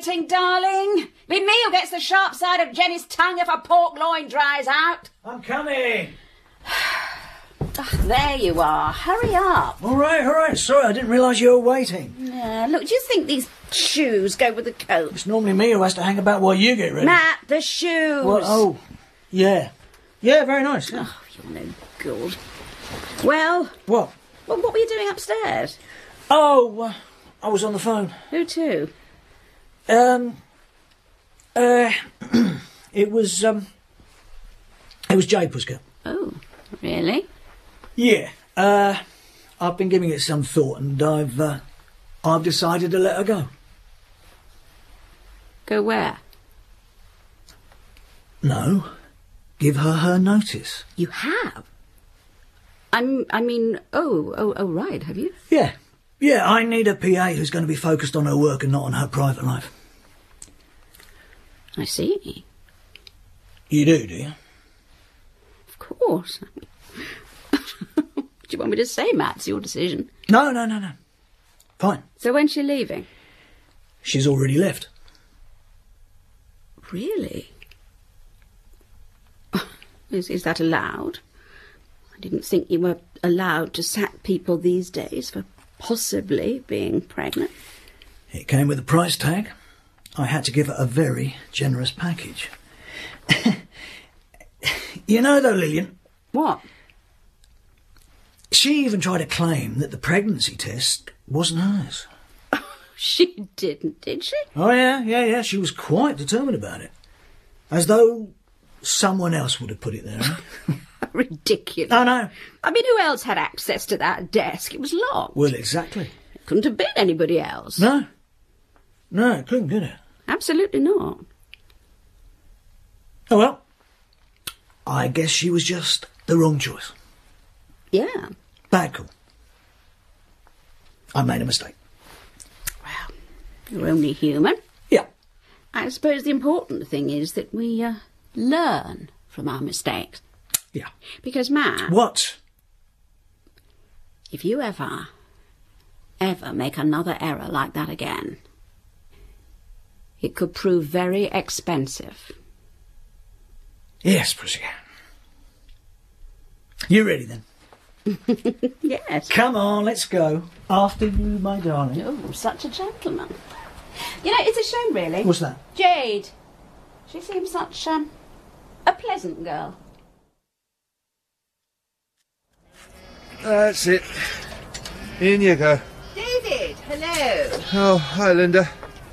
waiting, darling. Be me who gets the sharp side of Jenny's tongue if a pork loin dries out. I'm coming. There you are. Hurry up. All right. Sorry, I didn't realise you were waiting. Yeah, look, do you think these shoes go with the coat? It's normally me who has to hang about while you get ready. Matt, the shoes. What? Oh, yeah. Yeah, very nice. Yeah. Oh, you're no good. Well... What? Well, what were you doing upstairs? Oh, I was on the phone. Who to? It was Jade Pussycat. Oh, really? Yeah. I've been giving it some thought, and I've decided to let her go. Go where? No. Give her notice. You have? I mean, right, have you? Yeah. Yeah, I need a PA who's going to be focused on her work and not on her private life. I see. You do you? Of course. Do you want me to say, Matt? It's your decision. No. Fine. So when's she leaving? She's already left. Really? Is that allowed? I didn't think you were allowed to sack people these days for possibly being pregnant. It came with a price tag. I had to give her a very generous package. You know, though, Lillian... What? She even tried to claim that the pregnancy test wasn't hers. She didn't, did she? Oh, yeah. She was quite determined about it. As though someone else would have put it there. Huh? Ridiculous. I know. I mean, who else had access to that desk? It was locked. Well, exactly. It couldn't have been anybody else. No, it couldn't, could it? Absolutely not. Oh, well, I guess she was just the wrong choice. Yeah. Bad call. I made a mistake. Well, you're only human. Yeah. I suppose the important thing is that we learn from our mistakes. Yeah. Because, Matt... What? If you ever make another error like that again, it could prove very expensive. Yes, Pussycat. You ready, then? Yes. Come on, let's go. After you, my darling. Oh, such a gentleman. You know, it's a shame, really. What's that? Jade. She seems such a pleasant girl. That's it. In you go. David, hello. Oh, hi, Linda.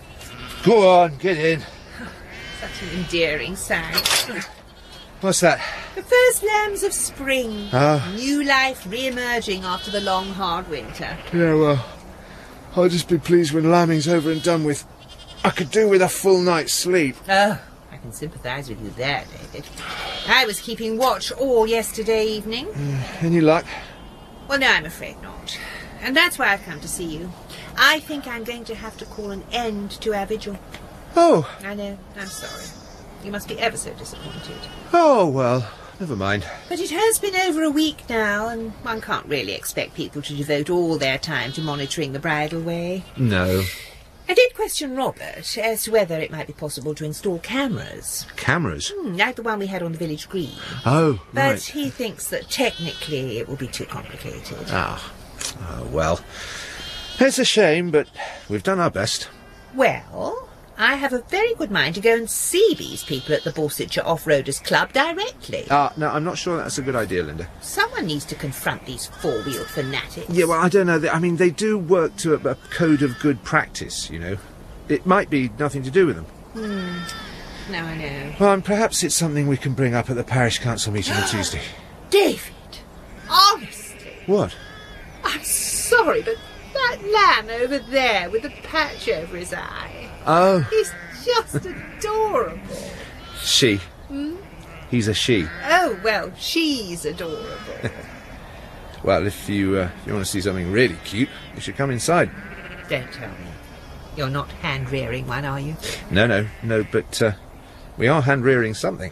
Go on, get in. Such an endearing sight. What's that? The first lambs of spring. Ah. New life re-emerging after the long, hard winter. Yeah, well, I'll just be pleased when lambing's over and done with. I could do with a full night's sleep. Oh, I can sympathise with you there, David. I was keeping watch all yesterday evening. Any luck? Well, no, I'm afraid not. And that's why I've come to see you. I think I'm going to have to call an end to our vigil. Oh. I know, I'm sorry. You must be ever so disappointed. Oh, well, never mind. But it has been over a week now, and one can't really expect people to devote all their time to monitoring the bridal way. No. I did question Robert as to whether it might be possible to install cameras. Cameras? Like the one we had on the village green. Oh, But right. he thinks that technically it will be too complicated. Ah. Oh, well. It's a shame, but we've done our best. Well, I have a very good mind to go and see these people at the Borsetshire Off-Roaders Club directly. No, I'm not sure that's a good idea, Linda. Someone needs to confront these four-wheeled fanatics. Yeah, well, I don't know. I mean, they do work to a code of good practice, you know. It might be nothing to do with them. No, I know. Well, and perhaps it's something we can bring up at the parish council meeting on Tuesday. David, honestly, What? I'm sorry, but that lamb over there with the patch over his eye, Oh, he's just adorable. she. He's a she. Oh, well, she's adorable. Well, if you want to see something really cute, you should come inside. Don't tell me. You're not hand-rearing one, are you? No, but we are hand-rearing something.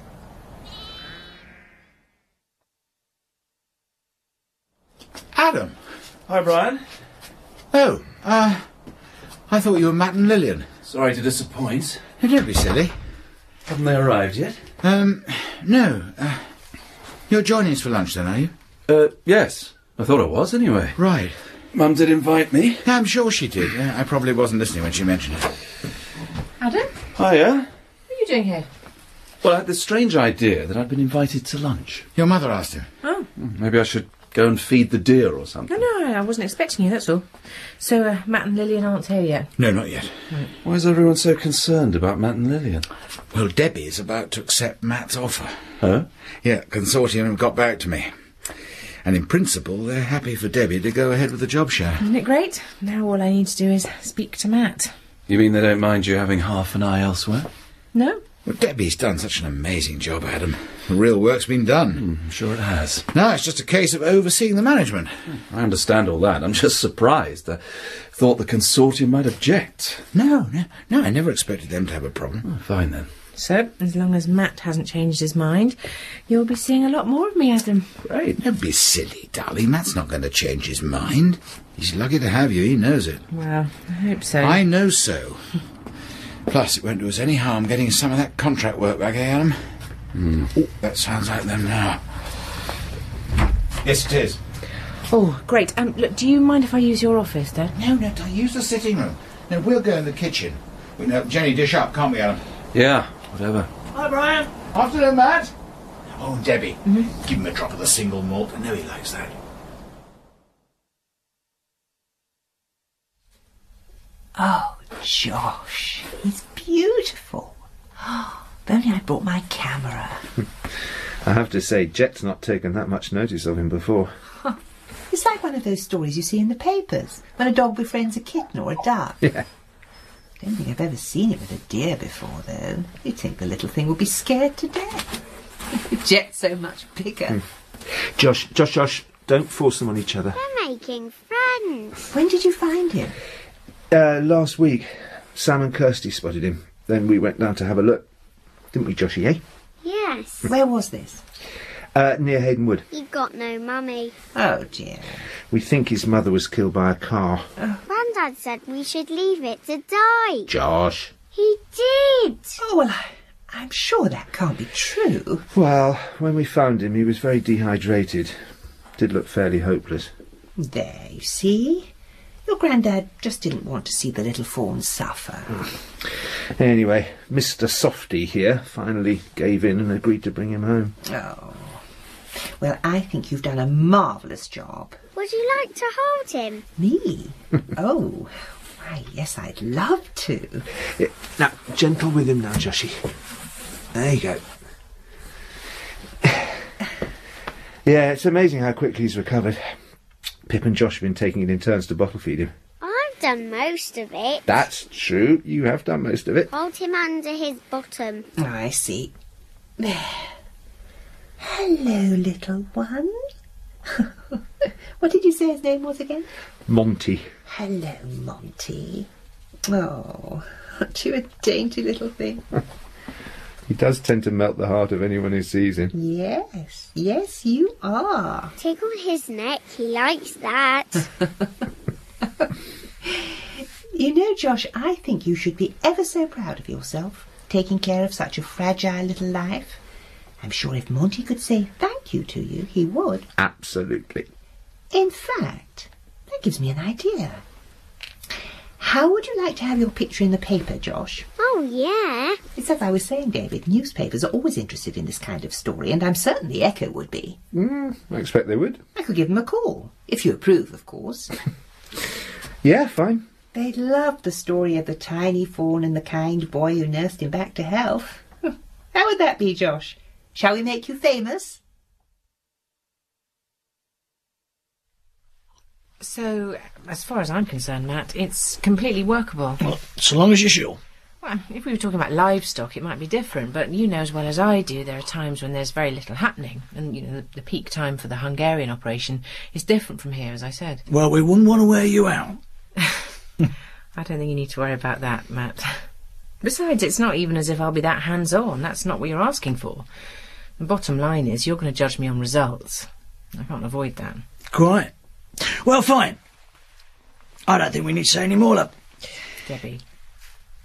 Adam. Hi, Brian. Oh, I thought you were Matt and Lillian. Sorry to disappoint. Now, don't be silly. Haven't they arrived yet? No. You're joining us for lunch then, are you? Yes. I thought I was, anyway. Right. Mum did invite me. I'm sure she did. I probably wasn't listening when she mentioned it. Adam? Hiya. What are you doing here? Well, I had this strange idea that I'd been invited to lunch. Your mother asked him. Oh. Maybe I should go and feed the deer or something. No, I wasn't expecting you, that's all. So, Matt and Lillian aren't here yet? No, not yet. Right. Why is everyone so concerned about Matt and Lillian? Well, Debbie's about to accept Matt's offer. Huh? Yeah, Consortium have got back to me. And in principle, they're happy for Debbie to go ahead with the job share. Isn't it great? Now all I need to do is speak to Matt. You mean they don't mind you having half an eye elsewhere? No? Well, Debbie's done such an amazing job, Adam. The real work's been done. I'm sure it has. Now it's just a case of overseeing the management. I understand all that. I'm just surprised. I thought the consortium might object. No, I never expected them to have a problem. Oh, fine then. So, as long as Matt hasn't changed his mind, you'll be seeing a lot more of me, Adam. Great. Don't be silly, darling. Matt's not going to change his mind. He's lucky to have you. He knows it. Well, I hope so. I know so. Plus, it won't do us any harm getting some of that contract work back, eh, Adam? Oh, that sounds like them now. Yes, it is. Oh, great. Look, do you mind if I use your office, Dad? No, don't use the sitting room. No, we'll go in the kitchen. We can help Jenny dish up, can't we, Adam? Yeah, whatever. Hi, Brian. Afternoon, Matt. Oh, and Debbie. Give him a drop of the single malt. I know he likes that. Oh, Josh, he's beautiful. If only I brought my camera. I have to say, Jet's not taken that much notice of him before. It's like one of those stories you see in the papers, when a dog befriends a kitten or a duck. Yeah. I don't think I've ever seen it with a deer before, though. You'd think the little thing would be scared to death. Jet's so much bigger. Josh, don't force them on each other. They're making friends. When did you find him? Last week, Sam and Kirsty spotted him. Then we went down to have a look. Didn't we, Joshy, eh? Yes. Where was this? Near Hayden Wood. He got no mummy. Oh, dear. We think his mother was killed by a car. Grandad said we should leave it to die. Josh. He did. Oh, well, I'm sure that can't be true. Well, when we found him, he was very dehydrated. Did look fairly hopeless. There, you see? Your Grandad just didn't want to see the little fawn suffer. Anyway, Mr. Softy here finally gave in and agreed to bring him home. Oh. Well, I think you've done a marvellous job. Would you like to hold him? Me? Oh, why, yes, I'd love to. Yeah, now, gentle with him now, Joshy. There you go. Yeah, it's amazing how quickly he's recovered. Pip and Josh have been taking it in turns to bottle feed him. I've done most of it. That's true. You have done most of it. Hold him under his bottom. I see. There. Hello, little one. What did you say his name was again? Monty. Hello, Monty. Oh, aren't you a dainty little thing? He does tend to melt the heart of anyone who sees him. Yes, you are. Tickle his neck, he likes that. You know, Josh, I think you should be ever so proud of yourself, taking care of such a fragile little life. I'm sure if Monty could say thank you to you, he would. Absolutely. In fact, that gives me an idea. How would you like to have your picture in the paper, Josh? Oh, yeah. It's as I was saying, David, newspapers are always interested in this kind of story, and I'm certain the Echo would be. I expect they would. I could give them a call, if you approve, of course. Yeah, fine. They'd love the story of the tiny fawn and the kind boy who nursed him back to health. How would that be, Josh? Shall we make you famous? So, as far as I'm concerned, Matt, it's completely workable. Well, so long as you're sure. Well, if we were talking about livestock, it might be different, but you know as well as I do, there are times when there's very little happening, and, you know, the peak time for the Hungarian operation is different from here, as I said. Well, we wouldn't want to wear you out. I don't think you need to worry about that, Matt. Besides, it's not even as if I'll be that hands-on. That's not what you're asking for. The bottom line is you're going to judge me on results. I can't avoid that. Quite. Well, fine. I don't think we need to say any more, love. Debbie.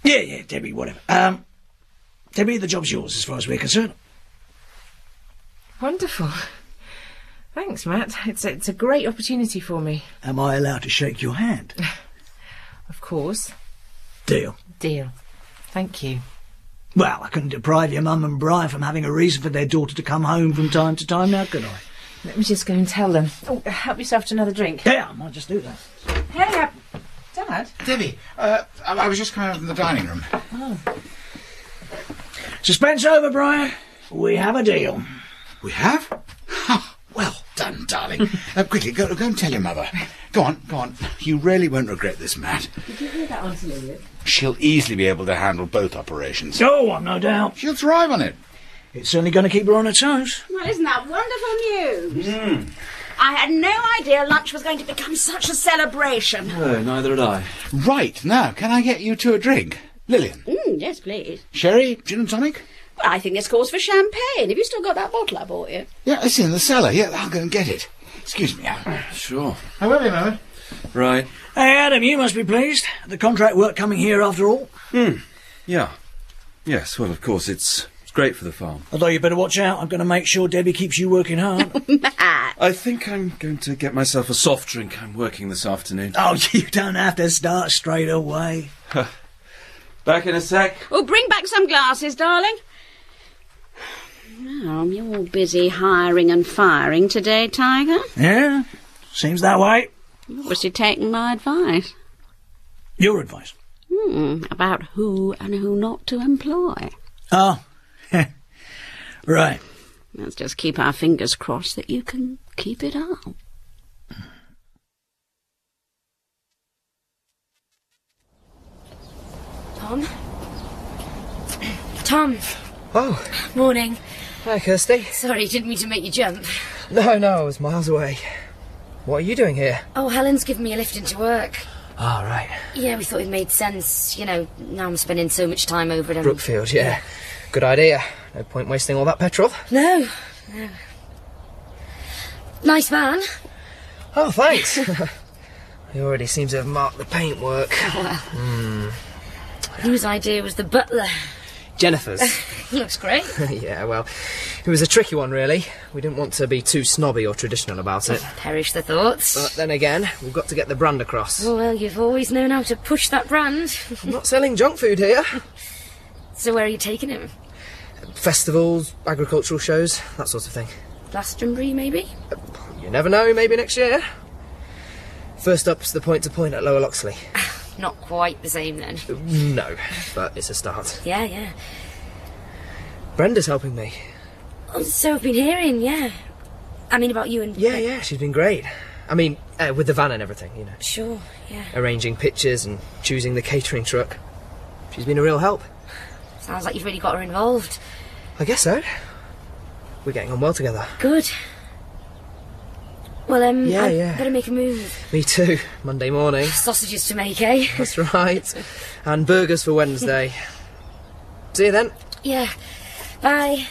Yeah, Debbie, whatever. Debbie, the job's yours as far as we're concerned. Wonderful. Thanks, Matt. It's a great opportunity for me. Am I allowed to shake your hand? Of course. Deal. Deal. Thank you. Well, I couldn't deprive your mum and Brian from having a reason for their daughter to come home from time to time, now could I? Let me just go and tell them. Oh, help yourself to another drink. Yeah, I might just do that. Hey, Dad. Debbie, I was just coming out from the dining room. Oh. Suspense over, Brian. We have a deal. We have? Well done, darling. Quickly, go and tell your mother. Go on. You really won't regret this, Matt. Did you hear that, Auntie Lily? She'll easily be able to handle both operations. Oh, I've no doubt. She'll thrive on it. It's certainly going to keep her on her toes. Well, isn't that wonderful news? I had no idea lunch was going to become such a celebration. No, neither had I. Right, now, can I get you two a drink? Lillian? Yes, please. Sherry? Gin and tonic? Well, I think this calls for champagne. Have you still got that bottle I bought you? Yeah, it's in the cellar. Yeah, I'll go and get it. Excuse me. Sure. I will be a moment. Right. Hey, Adam, you must be pleased. The contract work coming here after all. Yeah. Yes, well, of course, it's great for the farm. Although you better watch out. I'm going to make sure Debbie keeps you working hard. I think I'm going to get myself a soft drink. I'm working this afternoon. Oh, you don't have to start straight away. Back in a sec. Oh, bring back some glasses, darling. Oh, you're busy hiring and firing today, Tiger. Yeah, seems that way. Obviously taking my advice. Your advice? About who and who not to employ. Oh, right. Let's just keep our fingers crossed that you can keep it up. Tom. Oh. Morning. Hi, Kirsty. Sorry, didn't mean to make you jump. No, I was miles away. What are you doing here? Oh, Helen's given me a lift into work. Ah, right. Yeah, we thought it made sense. You know, now I'm spending so much time over at Brookfield, yeah. Good idea. No point wasting all that petrol. No. Nice van. Oh, thanks. He already seems to have marked the paintwork. Whose idea was the butler? Jennifer's. Looks great. Yeah, well, it was a tricky one, really. We didn't want to be too snobby or traditional about it. Perish the thoughts. But then again, we've got to get the brand across. Oh, well, you've always known how to push that brand. I'm not selling junk food here. So where are you taking him? Festivals, agricultural shows, that sort of thing. Glastonbury, maybe? You never know, maybe next year. First up's the point-to-point at Lower Loxley. Not quite the same, then. No, but it's a start. Yeah. Brenda's helping me. Oh, so I've been hearing, yeah. I mean, about you and... Yeah, she's been great. I mean, with the van and everything, you know. Sure, yeah. Arranging pictures and choosing the catering truck. She's been a real help. Sounds like you've really got her involved. I guess so. We're getting on well together. Good. Well, yeah. better make a move. Me too. Monday morning. Sausages to make, eh? That's right. And burgers for Wednesday. See you then. Yeah. Bye.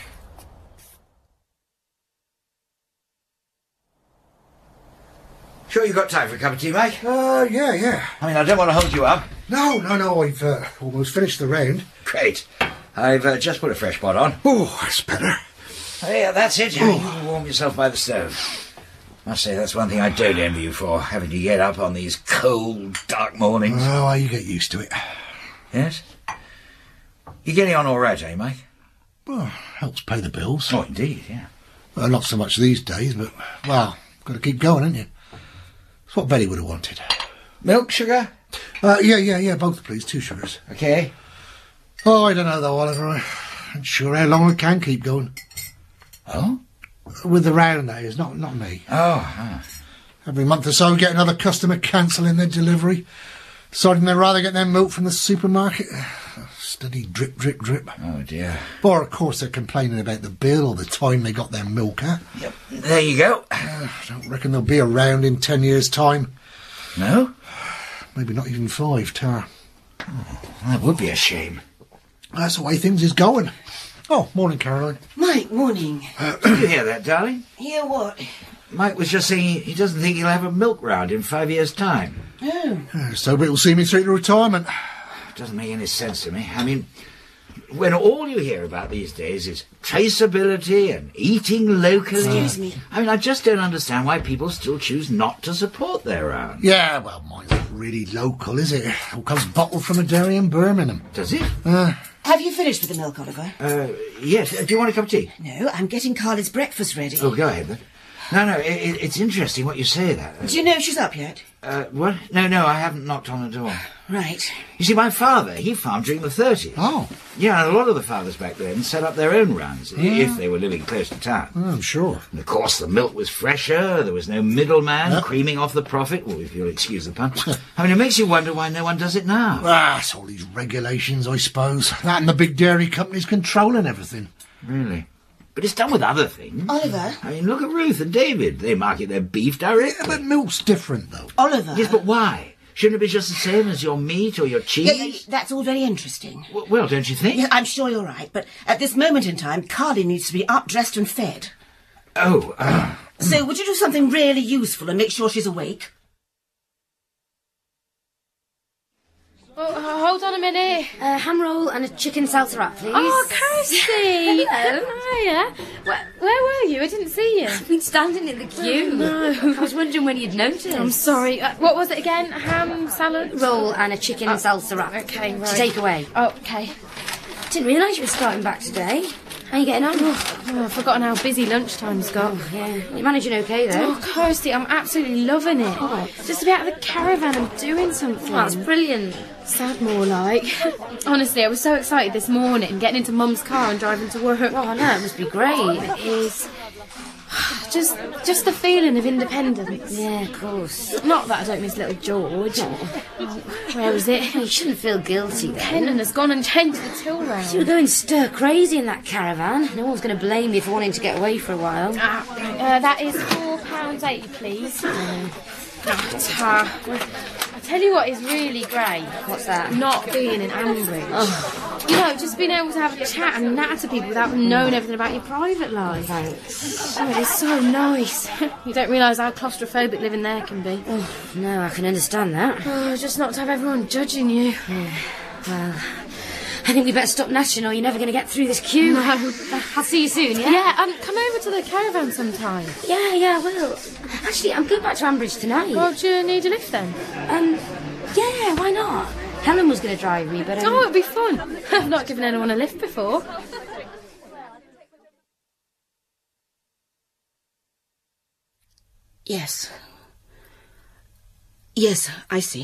Sure you got time for a cup of tea, mate? Yeah. I mean, I don't want to hold you up. No, I've almost finished the round. Great. I've just put a fresh pot on. Oh, that's better. Yeah, that's it. You can warm yourself by the stove. Must say, that's one thing I don't envy you for, having to get up on these cold, dark mornings. Oh, you get used to it. Yes? You're getting on all right, eh, Mike? Well, helps pay the bills. Oh, indeed, yeah. Well, not so much these days, but, well, got to keep going, haven't you? That's what Betty would have wanted. Milk, sugar? Yeah, both please, 2 sugars. Okay. Oh, I don't know though, Oliver. I'm not sure how long I can keep going. Oh? With the round, that is, not me. Oh. Every month or so, we get another customer cancelling their delivery, deciding they'd rather get their milk from the supermarket. Steady drip. Oh, dear. Or, of course, they're complaining about the bill or the time they got their milk at. Yep, there you go. I don't reckon they'll be around in 10 years' time. No? Maybe not even 5, Tara. Oh, that would be a shame. That's the way things is going. Oh, morning, Caroline. Mike, morning. Did you hear that, darling? Hear what? Mike was just saying he doesn't think he'll have a milk round in 5 years' time. Oh. So it'll see me through to retirement. doesn't make any sense to me. I mean, when all you hear about these days is traceability and eating locally... Excuse me. I mean, I just don't understand why people still choose not to support their own. Yeah, well, mine's not really local, is it? It all comes bottled from a dairy in Birmingham. Does it? Have you finished with the milk, Oliver? Yes. Do you want a cup of tea? No, I'm getting Carly's breakfast ready. Oh, go ahead then. No, it's interesting what you say that. Do you know if she's up yet? What? No, I haven't knocked on the door. Right. You see, my father, he farmed during the 30s. Oh. Yeah, and a lot of the fathers back then set up their own runs, if they were living close to town. I'm sure. And of course, the milk was fresher, there was no middleman creaming off the profit, well, if you'll excuse the pun. I mean, it makes you wonder why no one does it now. Ah, it's all these regulations, I suppose. That and the big dairy companies controlling everything. Really? But it's done with other things. Oliver? I mean, look at Ruth and David. They market their beef directly. Yeah, but milk's different, though. Oliver? Yes, but why? Shouldn't it be just the same as your meat or your cheese? Yeah, that's all very interesting. Well, don't you think? Yeah, I'm sure you're right, but at this moment in time, Carly needs to be up, dressed and fed. Oh, So would you do something really useful and make sure she's awake? Oh, hold on a minute. Ham roll and a chicken salsa wrap, please. Oh, Kirsty! Hello. Hiya. Where were you? I didn't see you. I've been standing in the queue. No. I was wondering when you'd noticed. I'm sorry. What was it again? Ham, salad? Roll and a chicken salsa wrap. Okay, right. To take away. Oh, okay. Didn't realise you were starting back today. How are you getting on? Oh, I've forgotten how busy lunchtime's got. Oh, yeah. You're managing okay, though? Oh, Kirsty, I'm absolutely loving it. Oh. Just to be out of the caravan and doing something. Oh, that's brilliant. Sad, more like. Honestly, I was so excited this morning, getting into Mum's car and driving to work. Oh, I know, it must be great. It is. Just the feeling of independence. Yeah, of course. Not that I don't miss little George. Where was it? You shouldn't feel guilty, then. Kenan has gone and changed the till round. You were going stir crazy in that caravan. No one's going to blame you for wanting to get away for a while. That is £4.80, please. I tell you what is really great. What's that? Not being in Ambridge. Oh. You know, just being able to have a chat and natter to people without them knowing everything about your private life. Thanks. Oh, it's so nice. You don't realise how claustrophobic living there can be. Oh, no, I can understand that. Oh, just not to have everyone judging you. Yeah. Well, I think we better stop nattering or you're never going to get through this queue. No. I'll see you soon, yeah? Yeah, come over to the caravan sometime. Yeah, I will. Actually, I'm going back to Ambridge tonight. Well, do you need a lift then? Yeah, why not? Helen was going to drive me, but... Oh, it'll be fun. I've not given anyone a lift before. Yes. Yes, I see.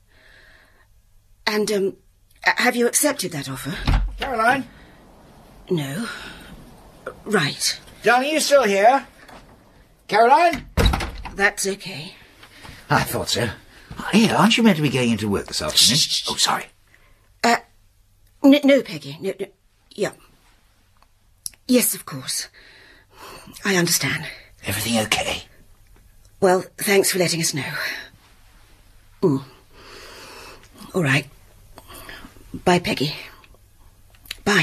And, have you accepted that offer? Caroline? No. Right. Darling, you still here? Caroline? That's okay. I thought so. Here, aren't you meant to be going into work this afternoon? Oh, sorry. No, Peggy. No. Yeah. Yes, of course. I understand. Everything okay? Well, thanks for letting us know. All right. Bye, Peggy. Bye.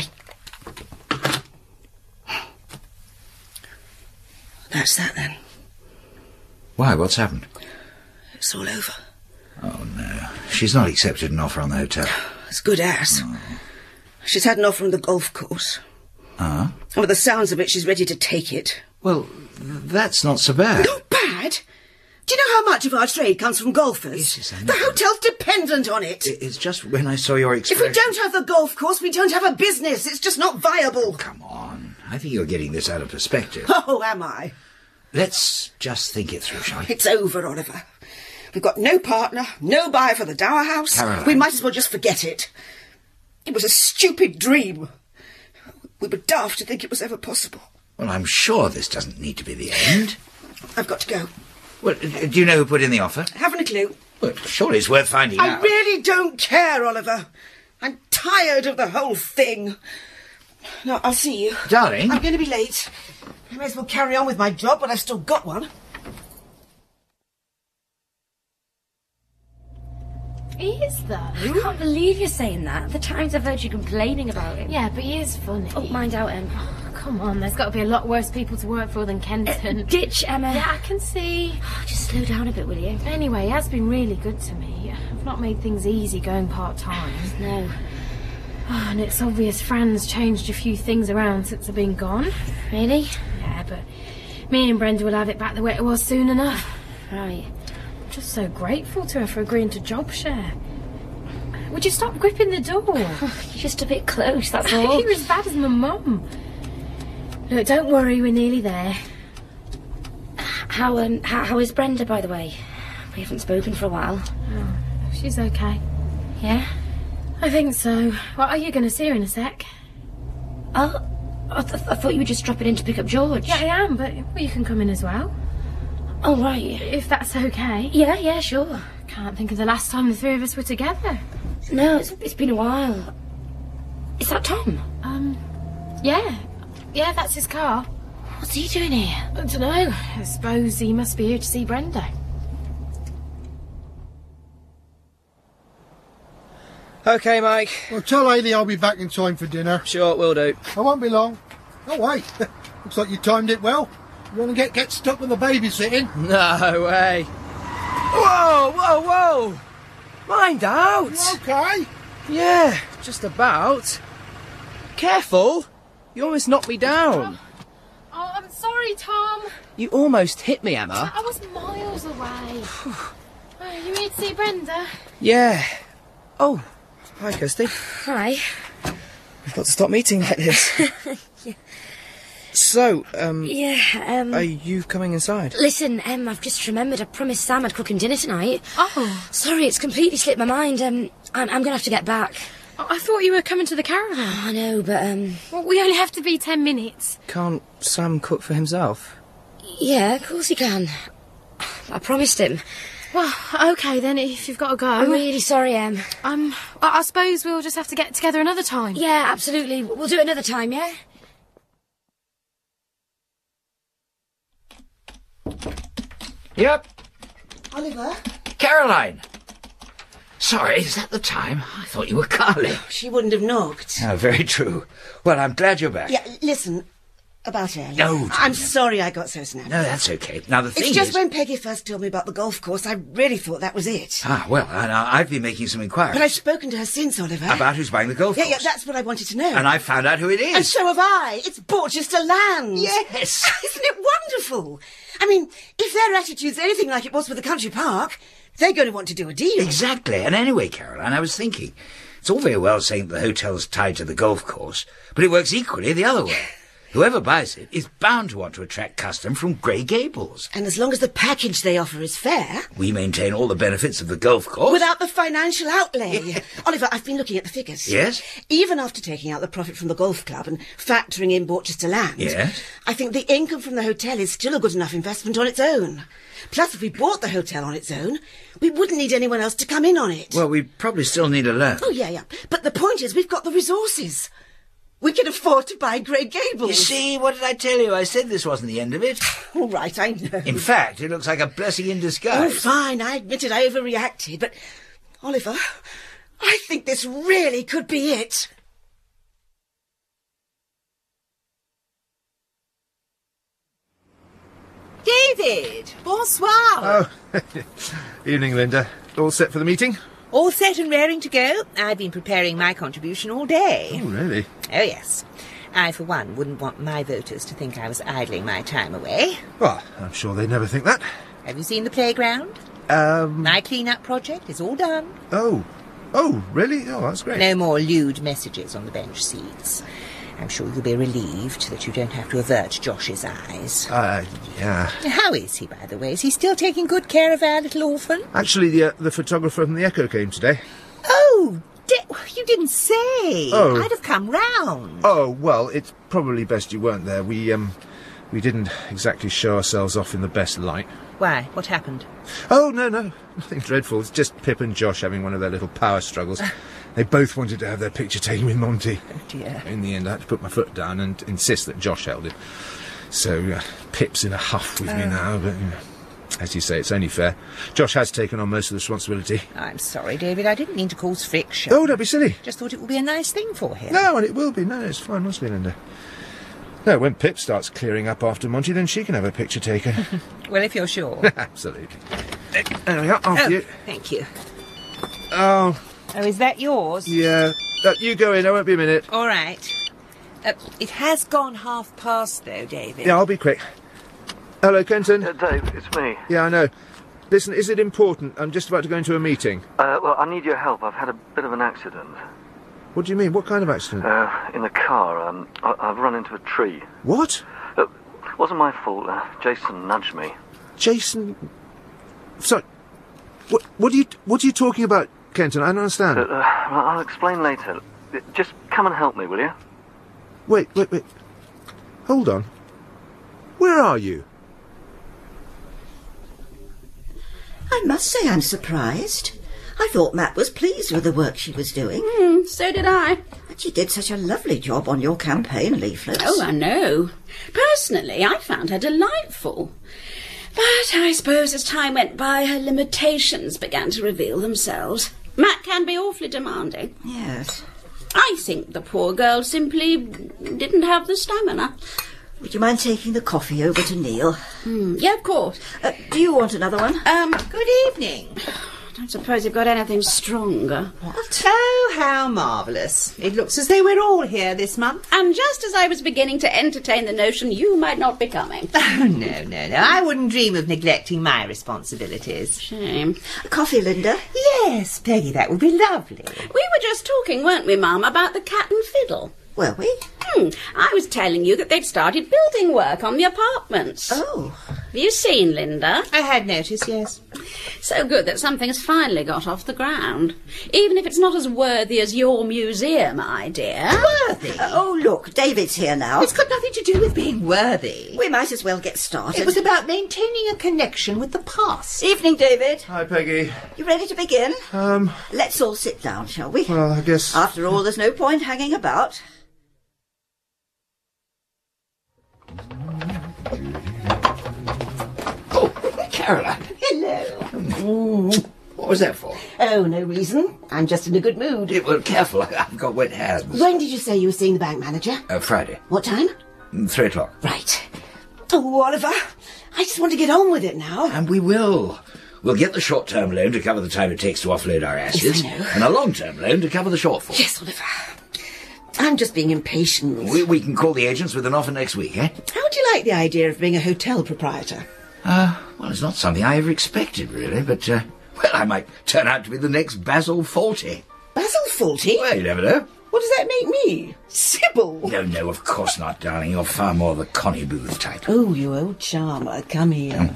That's that, then. Why, what's happened? It's all over. Oh, no. She's not accepted an offer on the hotel. As good as. Oh. She's had an offer on the golf course. Ah? And with the sounds of it, she's ready to take it. Well, that's not so bad. Not bad? Do you know how much of our trade comes from golfers? Yes, I know. The hotel's dependent on it. It's just when I saw your expression... If we don't have the golf course, we don't have a business. It's just not viable. Come on. I think you're getting this out of perspective. Oh, am I? Let's just think it through, shall we? It's over, Oliver. We've got no partner, no buyer for the Dower House. Caroline. We might as well just forget it. It was a stupid dream. We were daft to think it was ever possible. Well, I'm sure this doesn't need to be the end. I've got to go. Well, do you know who put in the offer? Haven't a clue. Well, surely it's worth finding out. I really don't care, Oliver. I'm tired of the whole thing. No, I'll see you. Darling? I'm going to be late. I may as well carry on with my job, but I've still got one. He is, though. I can't believe you're saying that. The times I've heard you complaining about him. Yeah, but he is funny. Oh, mind out, Em. Oh, come on, there's got to be a lot worse people to work for than Kenton. Ditch, Emma. Yeah, I can see. Oh, just slow down a bit, will you? Anyway, he has been really good to me. I've not made things easy going part-time. No. Oh, and it's obvious Fran's changed a few things around since I've been gone. Really? Yeah, but me and Brenda will have it back the way it was soon enough. Right. I'm just so grateful to her for agreeing to job share. Would you stop gripping the door? You're just a bit close, that's all. You're as bad as my mum. Look, don't worry, we're nearly there. How is Brenda, by the way? We haven't spoken for a while. Oh, she's okay. Yeah? I think so. What are you going to see her in a sec? Oh, I thought you were just dropping in to pick up George. Yeah, I am, but well, you can come in as well. Oh, right. If that's okay. Yeah, sure. Can't think of the last time the three of us were together. No, it's been a while. Is that Tom? Yeah. Yeah, that's his car. What's he doing here? I don't know. I suppose he must be here to see Brenda. OK, Mike. Well, tell Hayley I'll be back in time for dinner. Sure, will do. I won't be long. Oh, wait. Looks like you timed it well. You want to get stuck with the babysitting? No way. Whoa! Mind out! You okay? Yeah, just about. Careful! You almost knocked me down. Oh, I'm sorry, Tom. You almost hit me, Emma. I was miles away. You here to see Brenda? Yeah. Oh, hi, Kirsty. Hi. We've got to stop meeting like this. Yeah. So, Yeah, are you coming inside? Listen, I've just remembered I promised Sam I'd cook him dinner tonight. Oh. Sorry, it's completely slipped my mind. I'm going to have to get back. Oh, I thought you were coming to the caravan. Oh, I know, but, Well, we only have to be 10 minutes. Can't Sam cook for himself? Yeah, of course he can. I promised him. Well, OK then, if you've got to go. I'm really sorry, Em. I suppose we'll just have to get together another time. Yeah, absolutely. We'll do it another time, yeah? Yep. Oliver? Caroline! Sorry, is that the time? I thought you were Carly. She wouldn't have knocked. Oh, very true. Well, I'm glad you're back. Yeah, listen, about Ellie. No, I'm sorry I got so snappy. No, that's okay. Now, the thing It's just is... when Peggy first told me about the golf course, I really thought that was it. Ah, well, I've been making some inquiries. But I've spoken to her since, Oliver. About who's buying the golf course. Yeah, that's what I wanted to know. And I found out who it is. And so have I. It's Borchester Land. Yes. Isn't it wonderful? I mean, if their attitude's anything like it was with the country park, they're going to want to do a deal. Exactly. And anyway, Caroline, I was thinking, it's all very well saying that the hotel's tied to the golf course, but it works equally the other way. Whoever buys it is bound to want to attract custom from Grey Gables. And as long as the package they offer is fair... We maintain all the benefits of the golf course. Without the financial outlay. Oliver, I've been looking at the figures. Yes? Even after taking out the profit from the golf club and factoring in Borchester Land... Yes? I think the income from the hotel is still a good enough investment on its own. Plus, if we bought the hotel on its own, we wouldn't need anyone else to come in on it. Well, we probably still need a loan. Oh, yeah. But the point is, we've got the resources. We can afford to buy Grey Gables. You see, what did I tell you? I said this wasn't the end of it. All right, I know. In fact, it looks like a blessing in disguise. Oh, fine, I admitted I overreacted, but... Oliver, I think this really could be it. David! Bonsoir! Oh, evening, Linda. All set for the meeting? All set and raring to go. I've been preparing my contribution all day. Oh, really? Oh, yes. I, for one, wouldn't want my voters to think I was idling my time away. Well, I'm sure they'd never think that. Have you seen the playground? My clean-up project is all done. Oh, really? Oh, that's great. No more lewd messages on the bench seats. I'm sure you'll be relieved that you don't have to avert Josh's eyes. Yeah. How is he, by the way? Is he still taking good care of our little orphan? Actually, the photographer from the Echo came today. Oh, you didn't say. Oh. I'd have come round. Oh, well, it's probably best you weren't there. We didn't exactly show ourselves off in the best light. Why? What happened? Oh, no, nothing dreadful. It's just Pip and Josh having one of their little power struggles. They both wanted to have their picture taken with Monty. Oh, dear. In the end, I had to put my foot down and insist that Josh held it. So, Pip's in a huff with me now, but, As you say, it's only fair. Josh has taken on most of the responsibility. I'm sorry, David. I didn't mean to cause friction. Oh, don't be silly. Just thought it would be a nice thing for him. No, and it will be. No, it's fine, must be, Linda. No, when Pip starts clearing up after Monty, then she can have a picture taken. Well, if you're sure. Absolutely. There we are, after you. Thank you. Oh. Oh, is that yours? Yeah. You go in, I won't be a minute. All right. It has gone past, though, David. Yeah, I'll be quick. Hello, Kenton. Dave, it's me. Yeah, I know. Listen, is it important? I'm just about to go into a meeting. Well, I need your help. I've had a bit of an accident. What do you mean? What kind of accident? In the car. I've run into a tree. What? It wasn't my fault. Jason nudged me. Jason? Sorry. What are you talking about, Kenton? I don't understand. I'll explain later. Just come and help me, will you? Wait. Hold on. Where are you? I must say I'm surprised. I thought Matt was pleased with the work she was doing. So did I. But she did such a lovely job on your campaign leaflets. Oh, I know. Personally, I found her delightful. But I suppose as time went by, her limitations began to reveal themselves. Matt can be awfully demanding. Yes. I think the poor girl simply didn't have the stamina. Would you mind taking the coffee over to Neil? Yeah, of course. Do you want another one? Good evening. I don't suppose you've got anything stronger. What? Oh, how marvellous. It looks as though we're all here this month. And just as I was beginning to entertain the notion you might not be coming. Oh, no. I wouldn't dream of neglecting my responsibilities. Shame. Coffee, Linda? Yes, Peggy, that would be lovely. We were just talking, weren't we, Mum, about the Cat and Fiddle? Were we? I was telling you that they'd started building work on the apartments. Oh. Have you seen, Linda? I had noticed, yes. So good that something has finally got off the ground. Even if it's not as worthy as your museum idea. Worthy? Oh, look, David's here now. It's got nothing to do with being worthy. We might as well get started. It was about maintaining a connection with the past. Evening, David. Hi, Peggy. You ready to begin? Let's all sit down, shall we? Well, I guess... After all, there's no point hanging about. Caroline. Hello. What was that for? Oh, no reason. I'm just in a good mood. Well, careful, I've got wet hands. When did you say you were seeing the bank manager? Friday. What time? 3 o'clock. Right. Oh, Oliver, I just want to get on with it now. And we will. We'll get the short-term loan to cover the time it takes to offload our assets. Yes, I know. And a long-term loan to cover the shortfall. Yes, Oliver. I'm just being impatient. We can call the agents with an offer next week, eh? How do you like the idea of being a hotel proprietor? Well, it's not something I ever expected, really, but, well, I might turn out to be the next Basil Fawlty. Basil Fawlty? Well, you never know. What does that make me? Sybil? No, of course not, darling. You're far more the Connie Booth type. Oh, you old charmer. Come here.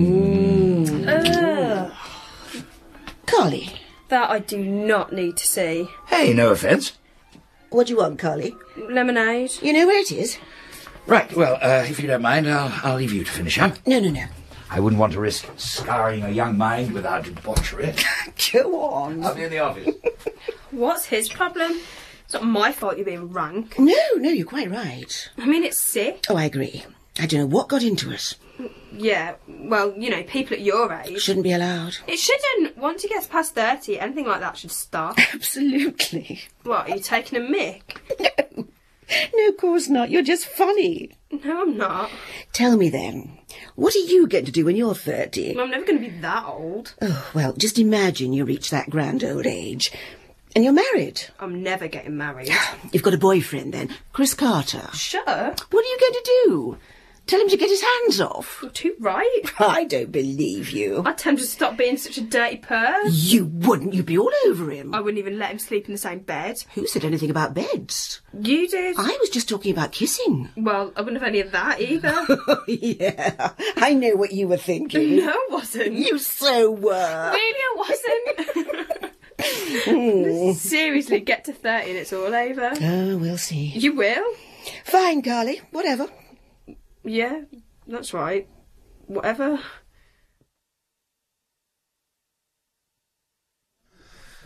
Carly. That I do not need to see. Hey, no offence. What do you want, Carly? Lemonade. You know where it is? Right, well, if you don't mind, I'll leave you to finish up. No. I wouldn't want to risk scarring a young mind with our debauchery. Go on. I'll be in the office. What's his problem? It's not my fault you're being rank. No, you're quite right. I mean, it's sick. Oh, I agree. I don't know what got into us. Yeah, well, you know, people at your age... Shouldn't be allowed. It shouldn't. Once he gets past 30, anything like that should stop. Absolutely. What, are you taking a mick? No, of course not. You're just funny. No, I'm not. Tell me then, what are you going to do when you're 30? I'm never going to be that old. Oh, well, just imagine you reach that grand old age. And you're married. I'm never getting married. You've got a boyfriend then, Chris Carter. Sure. What are you going to do? Tell him to get his hands off. You're too right. I don't believe you. I'd tell him to stop being such a dirty purse. You wouldn't. You'd be all over him. I wouldn't even let him sleep in the same bed. Who said anything about beds? You did. I was just talking about kissing. Well, I wouldn't have any of that either. Yeah, I know what you were thinking. No, I wasn't. You so were. Really, I wasn't. Seriously, get to 30 and it's all over. Oh, we'll see. You will? Fine, Carly. Whatever. Yeah, that's right. Whatever.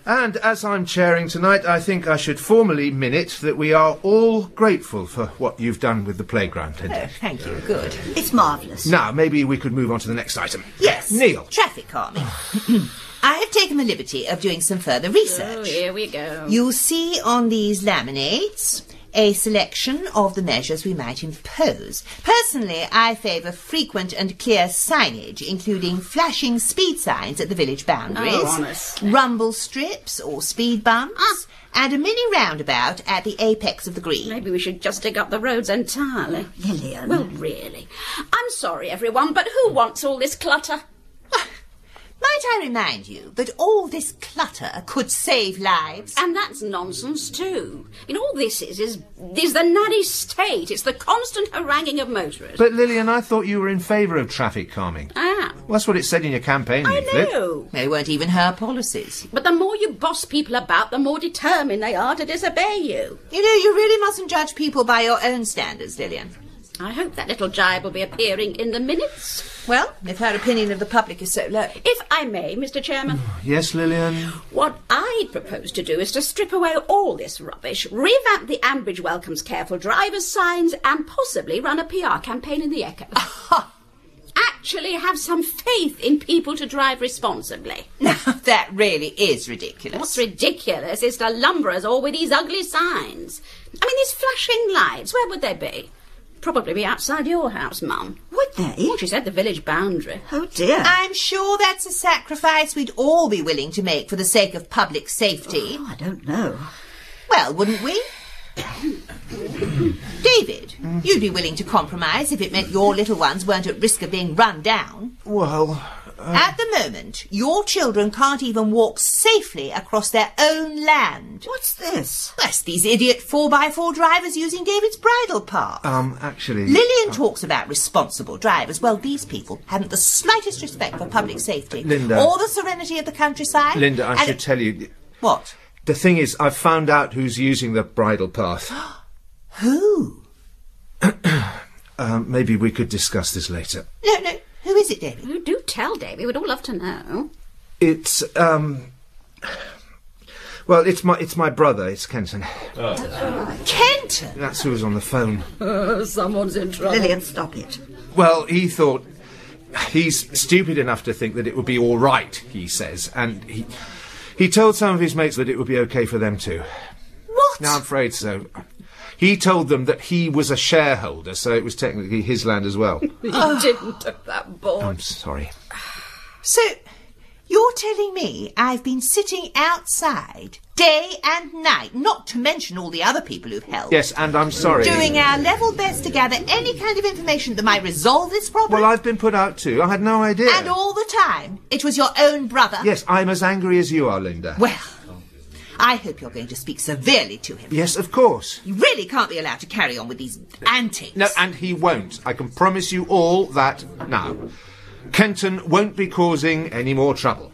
And as I'm chairing tonight, I think I should formally minute that we are all grateful for what you've done with the playground, Linda. Oh, thank you. Good. It's marvellous. Now, maybe we could move on to the next item. Yes. Neil. Traffic calming. I have taken the liberty of doing some further research. Oh, here we go. You'll see on these laminates a selection of the measures we might impose. Personally, I favour frequent and clear signage, including flashing speed signs at the village boundaries, honestly. rumble strips or speed bumps, and a mini roundabout at the apex of the green. Maybe we should just dig up the roads entirely. Lillian. Well, really. I'm sorry, everyone, but who wants all this clutter? Might I remind you that all this clutter could save lives? And that's nonsense, too. All this is the nanny state. It's the constant haranguing of motorists. But, Lillian, I thought you were in favour of traffic calming. Ah. Well, that's what it said in your campaign I leaflet. know. They weren't even her policies. But the more you boss people about, the more determined they are to disobey you. You know, you really mustn't judge people by your own standards, Lillian. I hope that little jibe will be appearing in the minutes. Well, if her opinion of the public is so low. If I may, Mr. Chairman. Yes, Lillian? What I propose to do is to strip away all this rubbish, revamp the Ambridge Welcomes Careful Drivers signs, and possibly run a PR campaign in the Echo. Actually have some faith in people to drive responsibly. Now, that really is ridiculous. What's ridiculous is to lumber us all with these ugly signs. I mean, these flashing lights, where would they be? Probably be outside your house, Mum. Would they? Well, she said the village boundary. Oh, dear. I'm sure that's a sacrifice we'd all be willing to make for the sake of public safety. Oh, I don't know. Well, wouldn't we? David, you'd be willing to compromise if it meant your little ones weren't at risk of being run down. Well... At the moment, your children can't even walk safely across their own land. What's this? That's these idiot 4x4 drivers using David's bridle path. Actually... Lillian talks about responsible drivers. Well, these people haven't the slightest respect for public safety. Linda. Or the serenity of the countryside. Linda, I should tell you... What? The thing is, I've found out who's using the bridle path. Who? Maybe we could discuss this later. No. Who is it, David? Oh, do tell, David. We'd all love to know. It's, well, it's my brother. It's Kenton. Kenton? That's who was on the phone. Someone's in trouble. Lillian, stop it. Well, he thought... He's stupid enough to think that it would be all right, he says, and he told some of his mates that it would be okay for them too. What? No, I'm afraid so. He told them that he was a shareholder, so it was technically his land as well. He didn't at that board. I'm sorry. So, you're telling me I've been sitting outside day and night, not to mention all the other people who've helped. Yes, and I'm sorry. Doing our level best to gather any kind of information that might resolve this problem. Well, I've been put out too. I had no idea. And all the time, it was your own brother. Yes, I'm as angry as you are, Linda. Well, I hope you're going to speak severely to him. Yes, of course. You really can't be allowed to carry on with these antics. No, and he won't. I can promise you all that now. Kenton won't be causing any more trouble.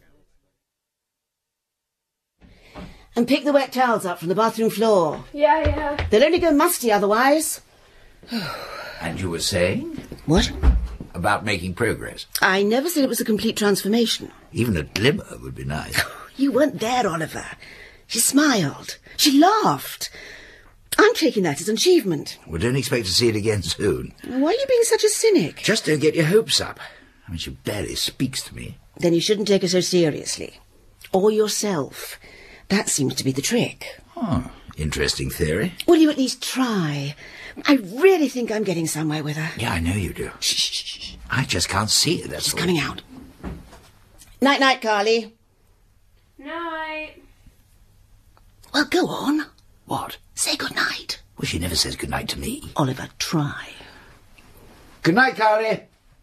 And pick the wet towels up from the bathroom floor. Yeah. They'll only go musty otherwise. And you were saying? What? About making progress. I never said it was a complete transformation. Even a glimmer would be nice. You weren't there, Oliver. She smiled. She laughed. I'm taking that as an achievement. We don't expect to see it again soon. Why are you being such a cynic? Just don't get your hopes up. I mean, she barely speaks to me. Then you shouldn't take her so seriously. Or yourself. That seems to be the trick. Oh, interesting theory. Will you at least try? I really think I'm getting somewhere with her. Yeah, I know you do. Shh. I just can't see it, that's She's all. coming out. Night-night, Carly. Night. Well, go on. What? Say good-night. Well, she never says good night to me. Oliver, try. Good night, Carly.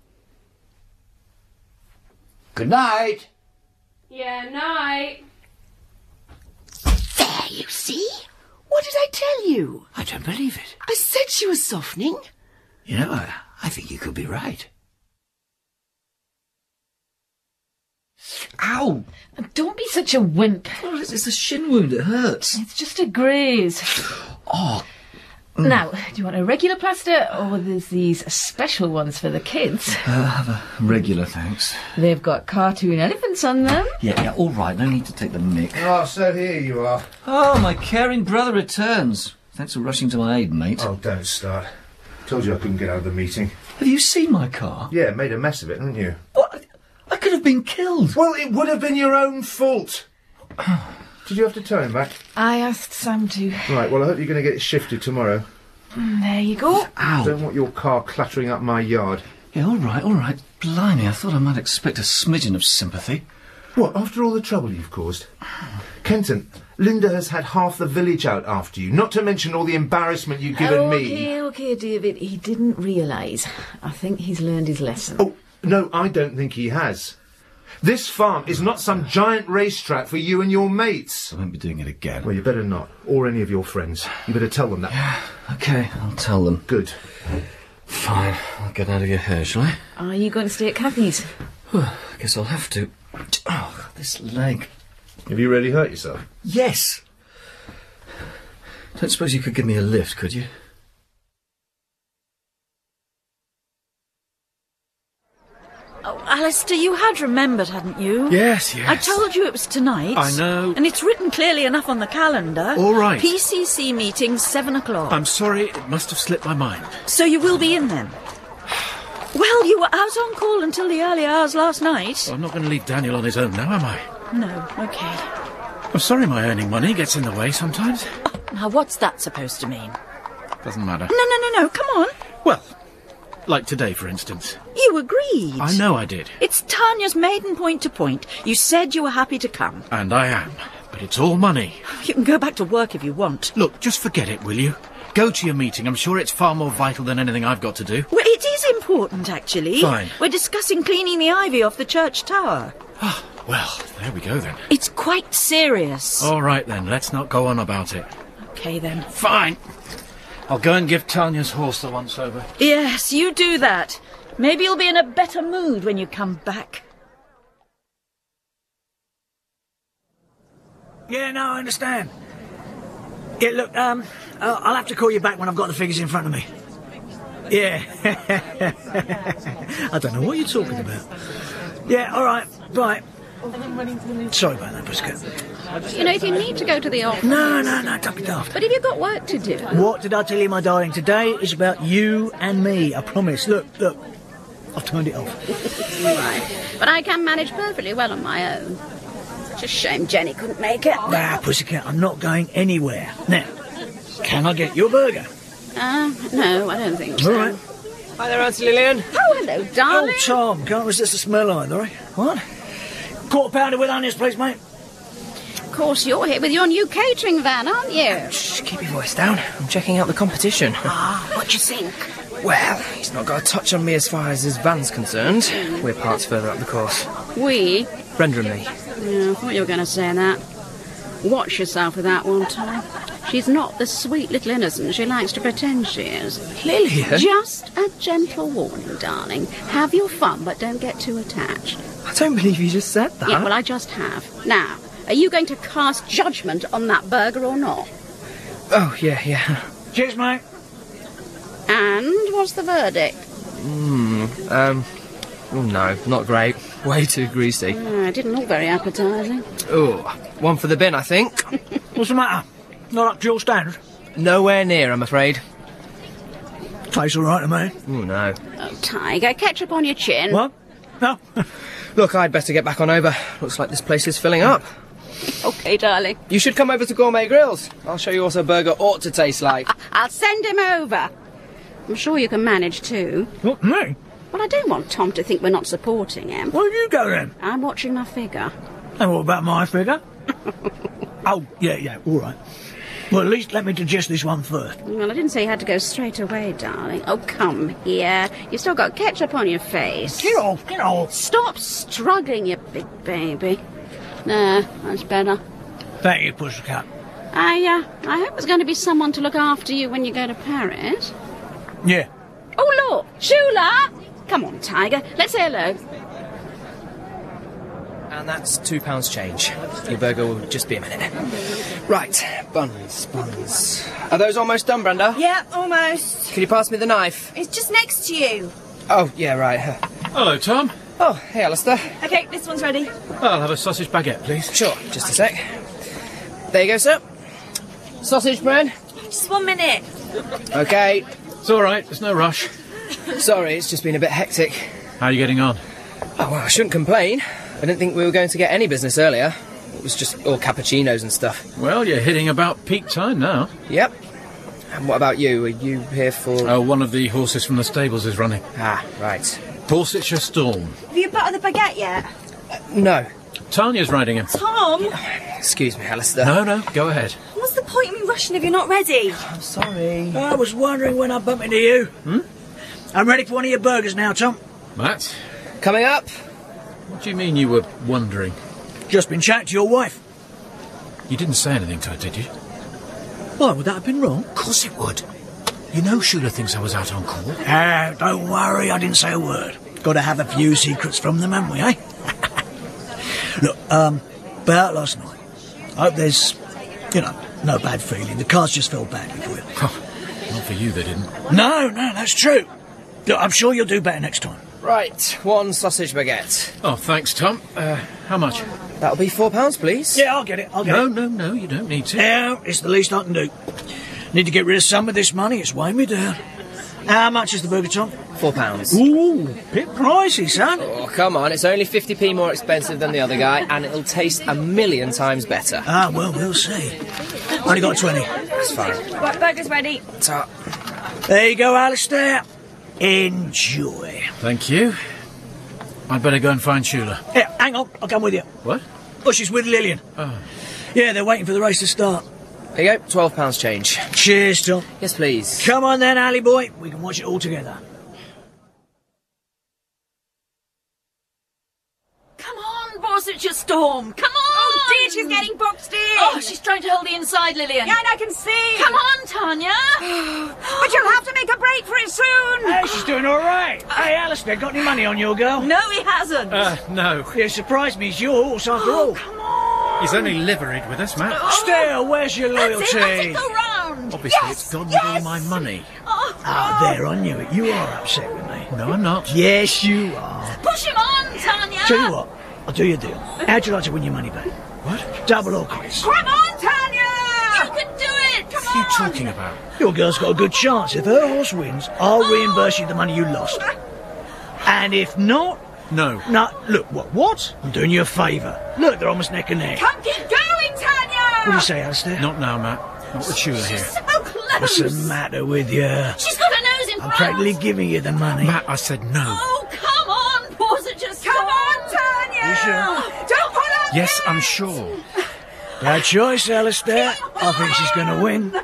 Good night. Yeah, night. There, you see? What did I tell you? I don't believe it. I said she was softening. You know, I think you could be right. Ow! Don't be such a wimp. Oh, it's a shin wound. It hurts. It's just a graze. Oh, Now, do you want a regular plaster, or there's these special ones for the kids? Have a regular, thanks. They've got cartoon elephants on them. Yeah, all right. No need to take the mick. Oh, so here you are. Oh, my caring brother returns. Thanks for rushing to my aid, mate. Oh, don't start. Told you I couldn't get out of the meeting. Have you seen my car? Yeah, made a mess of it, haven't you? What? I could have been killed. Well, it would have been your own fault. Did you have to tow him back? I asked Sam to. Right, well, I hope you're going to get it shifted tomorrow. There you go. Ow. Don't want your car clattering up my yard. Yeah, all right. Blimey, I thought I might expect a smidgen of sympathy. What, after all the trouble you've caused? Kenton, Linda has had half the village out after you, not to mention all the embarrassment you've given me. Okay, David. He didn't realise. I think he's learned his lesson. Oh, no, I don't think he has. This farm is not some giant racetrack for you and your mates. I won't be doing it again. Well, you better not. Or any of your friends. You better tell them that. Yeah, OK, I'll tell them. Good. Fine, I'll get out of your hair, shall I? Are you going to stay at Kathy's? I guess I'll have to. Oh, this leg. Have you really hurt yourself? Yes. Don't suppose you could give me a lift, could you? Oh, Alistair, you had remembered, hadn't you? Yes. I told you it was tonight. I know. And it's written clearly enough on the calendar. All right. PCC meeting, 7 o'clock. I'm sorry, it must have slipped my mind. So you will be in then? Well, you were out on call until the early hours last night. Well, I'm not going to leave Daniel on his own now, am I? No, OK. I'm sorry my earning money gets in the way sometimes. Oh, now, what's that supposed to mean? Doesn't matter. No, come on. Well, like today, for instance. You agreed. I know I did. It's Tanya's maiden point to point. You said you were happy to come. And I am. But it's all money. You can go back to work if you want. Look, just forget it, will you? Go to your meeting. I'm sure it's far more vital than anything I've got to do. Well, it is important, actually. Fine. We're discussing cleaning the ivy off the church tower. Ah, well, there we go then. It's quite serious. All right then, let's not go on about it. OK then. Fine. I'll go and give Tanya's horse the once over. Yes, you do that. Maybe you'll be in a better mood when you come back. Yeah, no, I understand. Yeah, look, I'll have to call you back when I've got the figures in front of me. Yeah. I don't know what you're talking about. Yeah, all right, bye. Sorry about that, Brisket. You know, if you need to go to the office... No, don't be daft. But have you got work to do? What did I tell you, my darling? Today is about you and me, I promise. Look, I've turned it off. Right. But I can manage perfectly well on my own. It's a shame Jenny couldn't make it. Nah, Pussycat, I'm not going anywhere. Now, can I get you a burger? No, I don't think so. All right. Hi there, Auntie Lillian. Oh, hello, darling. Oh, Tom, can't resist the smell either, eh? What? Quarter pounder with onions, please, mate. Of course, you're here with your new catering van, aren't you? Shh, keep your voice down. I'm checking out the competition. What do you think? Well, he's not got a touch on me as far as his van's concerned. We're parts further up the course. We? Brenda and me. Yeah, I thought you were going to say that. Watch yourself with that one, Tom. She's not the sweet little innocent she likes to pretend she is. Lillian? Just a gentle warning, darling. Have your fun, but don't get too attached. I don't believe you just said that. Yeah, well, I just have. Now, are you going to cast judgment on that burger or not? Oh, yeah. Cheers, mate. And what's the verdict? No, not great. Way too greasy. It didn't look very appetising. Oh, one for the bin, I think. What's the matter? Not up to your standards? Nowhere near, I'm afraid. Tastes all right to me. Oh, no. Oh, Tiger, ketchup on your chin. What? No. Look, I'd better get back on over. Looks like this place is filling up. OK, darling. You should come over to Gourmet Grills. I'll show you what a burger ought to taste like. I'll send him over. I'm sure you can manage too. What, me? Well, I don't want Tom to think we're not supporting him. Where you go then? I'm watching my figure. And what about my figure? Oh, yeah, all right. Well, at least let me digest this one first. Well, I didn't say you had to go straight away, darling. Oh, come here. You've still got ketchup on your face. Get off. Stop struggling, you big baby. There, that's better. Thank you, Pussycat. I hope there's going to be someone to look after you when you go to Paris. Yeah. Oh, look, Shula! Come on, Tiger, let's say hello. And that's £2 change. Your burger will just be a minute. Right, buns. Are those almost done, Brenda? Yeah, almost. Can you pass me the knife? It's just next to you. Oh, yeah, right. Hello, Tom. Oh, hey, Alistair. Okay, this one's ready. I'll have a sausage baguette, please. Sure, just a sec. There you go, sir. Sausage bread. Just 1 minute. Okay. It's all right, there's no rush. Sorry, it's just been a bit hectic. How are you getting on? Oh, well, I shouldn't complain. I didn't think we were going to get any business earlier. It was just all cappuccinos and stuff. Well, you're hitting about peak time now. Yep. And what about you? Are you here for... Oh, one of the horses from the stables is running. Ah, right. Dorsetshire Storm. Have you buttered the baguette yet? No. Tanya's riding him. Tom! Excuse me, Alistair. No, go ahead. What's the point of me rushing if you're not ready? I'm sorry. I was wondering when I bump into you. I'm ready for one of your burgers now, Tom. Matt? Coming up. What do you mean you were wondering? Just been chatting to your wife. You didn't say anything to her, did you? Why, would that have been wrong? Of course it would. You know Shula thinks I was out on call. Ah, don't worry, I didn't say a word. Got to have a few secrets from them, haven't we, eh? Look, about last night. I hope there's, no bad feeling. The cards just fell badly for you. Not for you, they didn't. No, that's true. Look, I'm sure you'll do better next time. Right, 1 sausage baguette. Oh, thanks, Tom. How much? That'll be £4, please. Yeah, I'll get it. No, you don't need to. Yeah, it's the least I can do. Need to get rid of some of this money. It's weighing me down. How much is the burger, Tom? £4. Ooh, bit pricey, son. Oh, come on. It's only 50p more expensive than the other guy, and it'll taste a million times better. Ah, well, we'll see. Only got 20. That's fine. Right, burger's ready. Ta. There you go, Alistair. Enjoy. Thank you. I'd better go and find Shula. Yeah, hang on. I'll come with you. What? Oh, she's with Lillian. Oh. Yeah, they're waiting for the race to start. There you go, £12 change. Cheers, Tom. Yes, please. Come on then, Ali boy. We can watch it all together. Come on, Dorsetshire Storm. Come on. Oh, dear, she's getting boxed in. Oh, she's trying to hold the inside, Lillian. Yeah, and I can see. Come on, Tanya. But you'll have to make a break for it soon. Hey, she's doing all right. Hey, Alistair, got any money on your girl? No, he hasn't. No. Yeah, surprised me. It's your horse after all. Come on. He's only liveried with us, Matt. Still, where's your loyalty? That's it, go round. Obviously, it's gone with all my money. There, I knew it. You are upset with me. No, I'm not. Yes, you are. Push him on, Tanya. Tell you what, I'll do your deal. How'd you like to win your money back? What? Double or quits. Come on, Tanya. You can do it. Come What are you talking about? Your girl's got a good chance. If her horse wins, I'll reimburse you the money you lost. And if not... No. No, look, what? I'm doing you a favour. Look, they're almost neck and neck. Come, keep going, Tanya. What do you say, Alistair? Not now, Matt. Not with Shula here. So close. What's the matter with you? She's got her nose in I'm front. practically giving you the money. Matt, I said no. Oh, come on, Dorsetshire Storm. Come on, Tanya. You sure? Don't pull up. Yes, I'm sure. Bad choice, Alistair. I think she's going to win.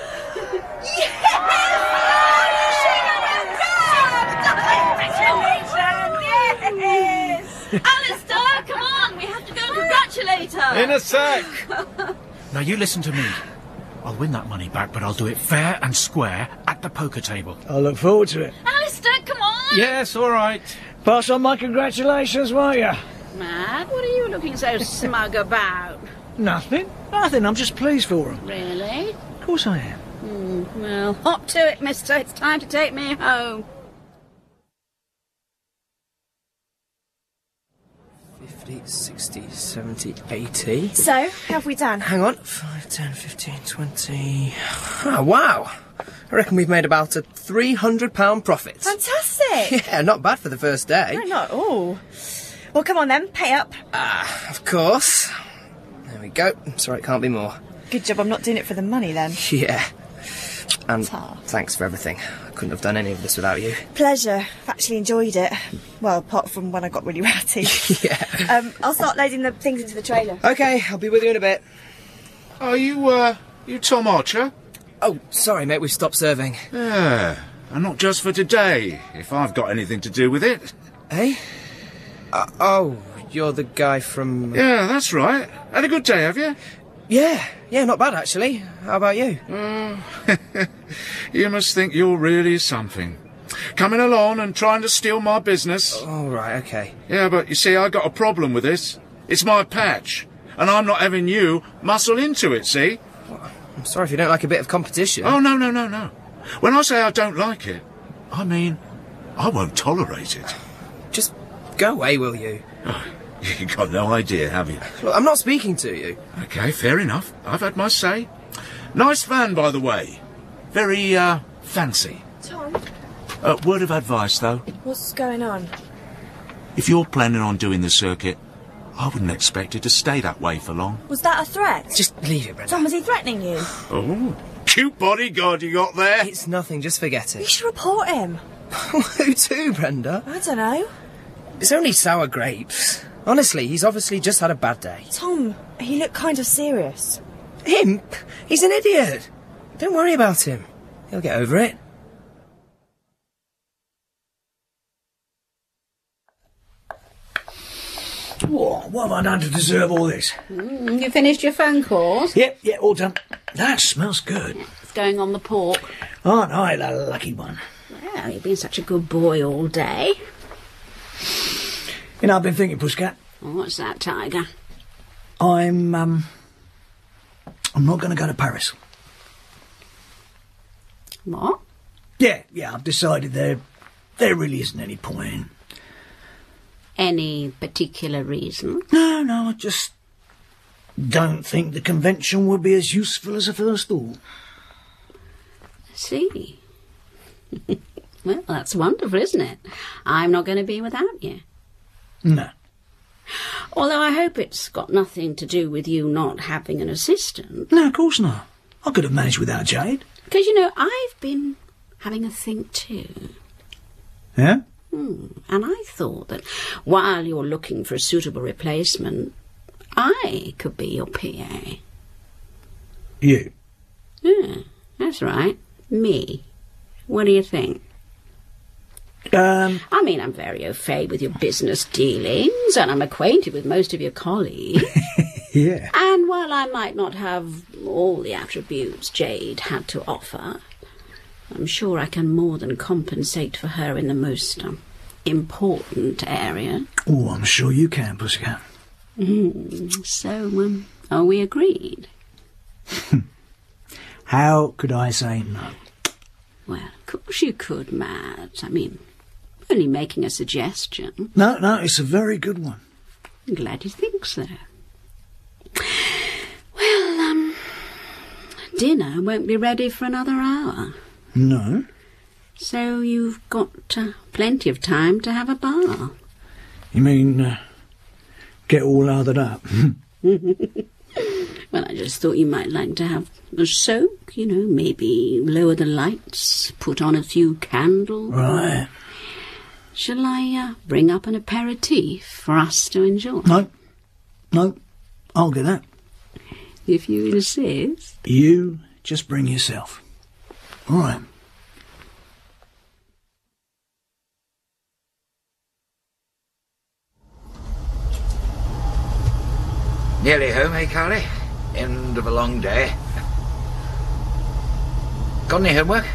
Alistair, come on. We have to go and congratulate her. In a sec. Now, you listen to me. I'll win that money back, but I'll do it fair and square at the poker table. I look forward to it. Alistair, come on. Yes, all right. Pass on my congratulations, won't you? Matt, what are you looking so smug about? Nothing. I'm just pleased for him. Really? Of course I am. Well, hop to it, mister. It's time to take me home. 50, 60, 70, 80. So, how have we done? Hang on. 5, 10, 15, 20... Oh, wow. I reckon we've made about a £300 profit. Fantastic. Yeah, not bad for the first day. No, not at all. Well, come on then, pay up. Of course. There we go. Sorry, it can't be more. Good job I'm not doing it for the money then. Yeah. And thanks for everything. I couldn't have done any of this without you. Pleasure. I've actually enjoyed it. Well, apart from when I got really ratty. Yeah. I'll start loading the things into the trailer. OK, I'll be with you in a bit. Are you Tom Archer? Oh, sorry, mate, we've stopped serving. Yeah, and not just for today, if I've got anything to do with it. Eh? Oh, you're the guy from... Yeah, that's right. Had a good day, have you? Yeah, not bad, actually. How about you? You must think you're really something. Coming along and trying to steal my business. Oh, right, OK. Yeah, but you see, I got a problem with this. It's my patch, and I'm not having you muscle into it, see? I'm sorry if you don't like a bit of competition. Oh, no. When I say I don't like it, I mean I won't tolerate it. Just go away, will you? Oh, you've got no idea, have you? Look, I'm not speaking to you. OK, fair enough. I've had my say. Nice van, by the way. Very, fancy. Tom? Word of advice, though. What's going on? If you're planning on doing the circuit, I wouldn't expect it to stay that way for long. Was that a threat? Just leave it, Brenda. Tom, was he threatening you? Oh, cute bodyguard you got there. It's nothing, just forget You it. should report him. Who to, Brenda? I don't know. It's only sour grapes. Honestly, he's obviously just had a bad day. Tom, he looked kind of serious. Him? He's an idiot. Don't worry about him. He'll get over it. What have I done to deserve all this? You finished your phone calls? Yep, all done. That smells good. It's going on the pork. Aren't I the lucky one? Well, you've been such a good boy all day. You know, I've been thinking, Pussycat. What's that, Tiger? I'm not going to go to Paris. What? Yeah, I've decided there really isn't any point. Any particular reason? No, I just don't think the convention would be as useful as I first thought. I see. Well, that's wonderful, isn't it? I'm not going to be without you. No. Although I hope it's got nothing to do with you not having an assistant. No, of course not. I could have managed without Jade. Because, you know, I've been having a think too. Yeah? And I thought that while you're looking for a suitable replacement, I could be your PA. You? Yeah, that's right. Me. What do you think? I mean, I'm very au fait with your business dealings, and I'm acquainted with most of your colleagues. Yeah. And while I might not have all the attributes Jade had to offer, I'm sure I can more than compensate for her in the most important area. Oh, I'm sure you can, Pussycat. So, are we agreed? How could I say no? Well, of course you could, Matt. I mean, only making a suggestion. No, it's a very good one. I'm glad you think so. Well, dinner won't be ready for another hour. No. So you've got plenty of time to have a bath. You mean, get all lathered up? Well, I just thought you might like to have a soak, you know, maybe lower the lights, put on a few candles. Right. Shall I bring up an aperitif for us to enjoy? No, I'll get that. If you insist. You just bring yourself. All right. Nearly home, eh, Carly? End of a long day. Got any homework?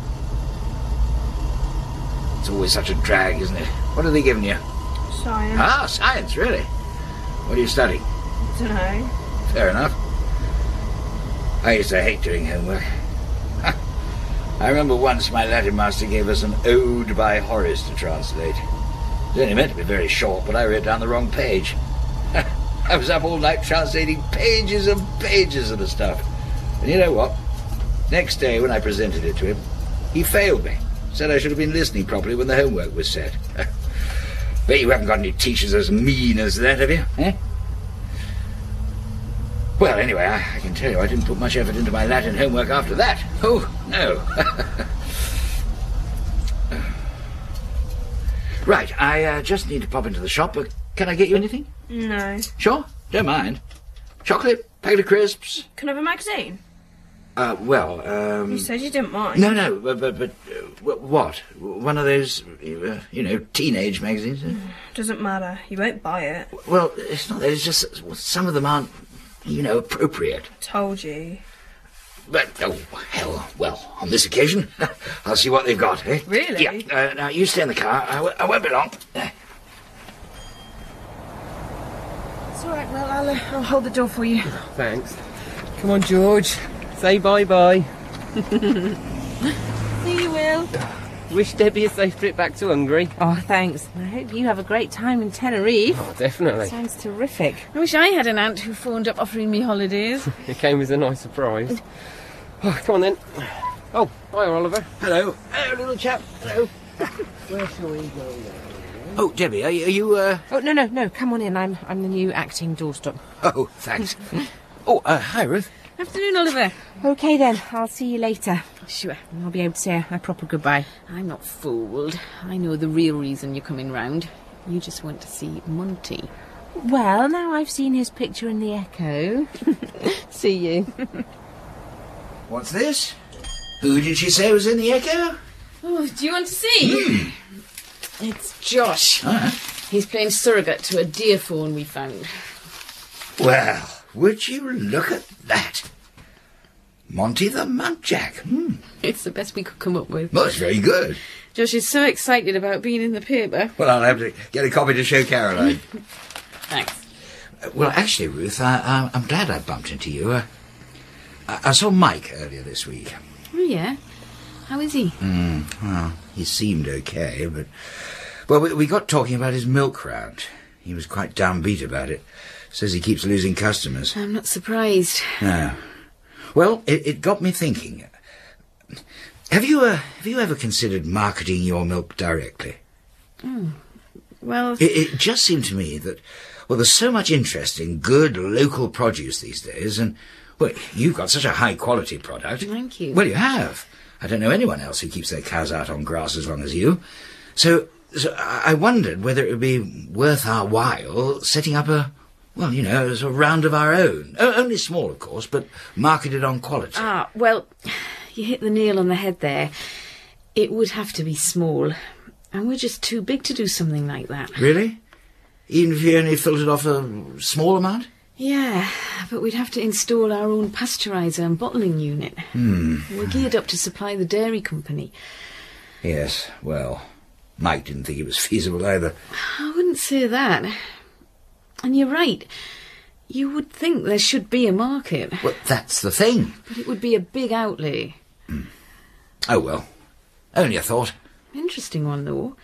It's always such a drag, isn't it? What are they giving you? Science. Ah, science, really? What are you studying? Dunno. Fair enough. I used to hate doing homework. I remember once my Latin master gave us an ode by Horace to translate. It was only meant to be very short, but I wrote down the wrong page. I was up all night translating pages and pages of the stuff. And you know what? Next day, when I presented it to him, he failed me. Said I should have been listening properly when the homework was set. Bet you haven't got any teachers as mean as that, have you? Eh? Well, anyway, I can tell you I didn't put much effort into my Latin homework after that. Oh, no. Right, I just need to pop into the shop, but can I get you anything? No. Sure, don't mind. Chocolate, packet of crisps. Can I have a magazine? You said you didn't mind. No, but what? One of those, teenage magazines? Doesn't matter. You won't buy it. Well, it's not that. It's just some of them aren't, appropriate. Told you. But, oh, hell, well, on this occasion, I'll see what they've got, eh? Really? Yeah, now you stay in the car. I won't be long. It's all right. Well, I'll hold the door for you. Thanks. Come on, George. Say bye-bye. See you, Will. Wish Debbie a safe trip back to Hungary. Oh, thanks. I hope you have a great time in Tenerife. Oh, definitely. Sounds terrific. I wish I had an aunt who phoned up offering me holidays. It came as a nice surprise. Oh, come on then. Oh, hi, Oliver. Hello. Hello, little chap. Hello. Where shall we go now? Oh, Debbie, are you, Oh, no. Come on in. I'm the new acting doorstop. Oh, thanks. Hi, Ruth. Afternoon, Oliver. OK, then. I'll see you later. Sure. I'll be able to say a proper goodbye. I'm not fooled. I know the real reason you're coming round. You just want to see Monty. Well, now I've seen his picture in the Echo. See you. What's this? Who did she say was in the Echo? Oh, do you want to see? It's Josh. He's playing surrogate to a deer fawn we found. Well, would you look at that? Monty the Muntjac. It's the best we could come up with. Well, it's very good. Josh is so excited about being in the paper. Well, I'll have to get a copy to show Caroline. Thanks. Well, actually, Ruth, I'm glad I bumped into you. I saw Mike earlier this week. Oh, yeah? How is he? Well, he seemed okay, but... Well, we got talking about his milk round. He was quite downbeat about it. Says he keeps losing customers. I'm not surprised. No. Well, it got me thinking. Have you ever considered marketing your milk directly? Well... It just seemed to me that, well, there's so much interest in good local produce these days, and, well, you've got such a high-quality product. Thank you. Well, you have. I don't know anyone else who keeps their cows out on grass as long as you. So I wondered whether it would be worth our while setting up a sort of round of our own. Only small, of course, but marketed on quality. Well, you hit the nail on the head there. It would have to be small. And we're just too big to do something like that. Really? Even if you only filtered off a small amount? Yeah, but we'd have to install our own pasteuriser and bottling unit. We're geared up to supply the dairy company. Yes, well, Mike didn't think it was feasible either. I wouldn't say that. And you're right. You would think there should be a market. Well, that's the thing. But it would be a big outlay. Oh, well. Only a thought. Interesting one, though.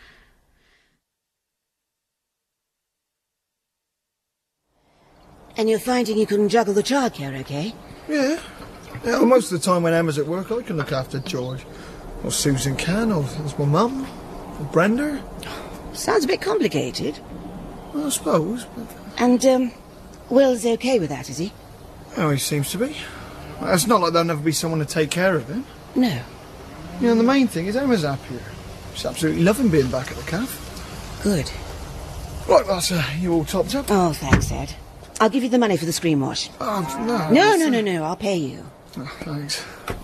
And you're finding you can juggle the childcare, okay? Yeah. Well, most of the time when Emma's at work, I can look after George. Or Susan can, or there's my mum, or Brenda. Sounds a bit complicated. Well, I suppose. And, Will's okay with that, is he? Oh, he seems to be. It's not like there'll never be someone to take care of him. No. You know, the main thing is Emma's happier. She's absolutely loving being back at the cafe. Good. Right, that's you all topped up? Oh, thanks, Ed. I'll give you the money for the screen wash. Oh, No, I'll pay you. Oh, thanks.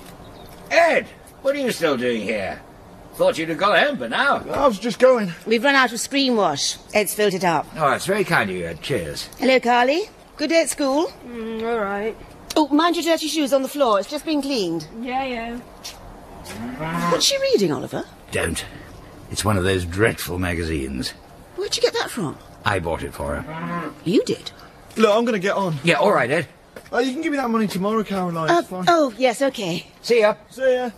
Ed, what are you still doing here? Thought you'd have got home by now. I was just going. We've run out of screen wash. Ed's filled it up. Oh, that's very kind of you, Ed. Cheers. Hello, Carly. Good day at school? All right. Oh, mind your dirty shoes on the floor. It's just been cleaned. Yeah. What's she reading, Oliver? Don't. It's one of those dreadful magazines. Where'd you get that from? I bought it for her. You did? Look, I'm going to get on. Yeah, all right, Ed. You can give me that money tomorrow, Caroline. It's fine. Oh, yes, okay. See ya. See ya.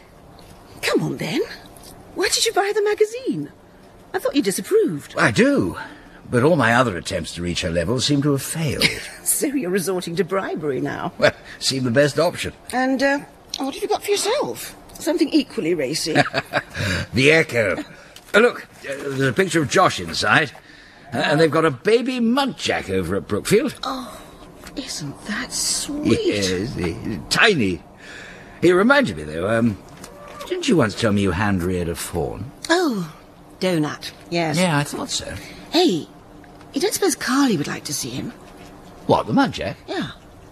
Come on, then. Why did you buy the magazine? I thought you disapproved. I do. But all my other attempts to reach her level seem to have failed. So you're resorting to bribery now? Well, seemed the best option. And, what have you got for yourself? Something equally racy. The Echo. Look, there's a picture of Josh inside. And they've got a baby Muntjac over at Brookfield. Oh, isn't that sweet? Yes, tiny. He reminded me, though, didn't you once tell me you hand-reared a fawn? Oh, Donut, yes. Yeah, I thought so. Hey, you don't suppose Carly would like to see him? What, the Muntjac? Yeah.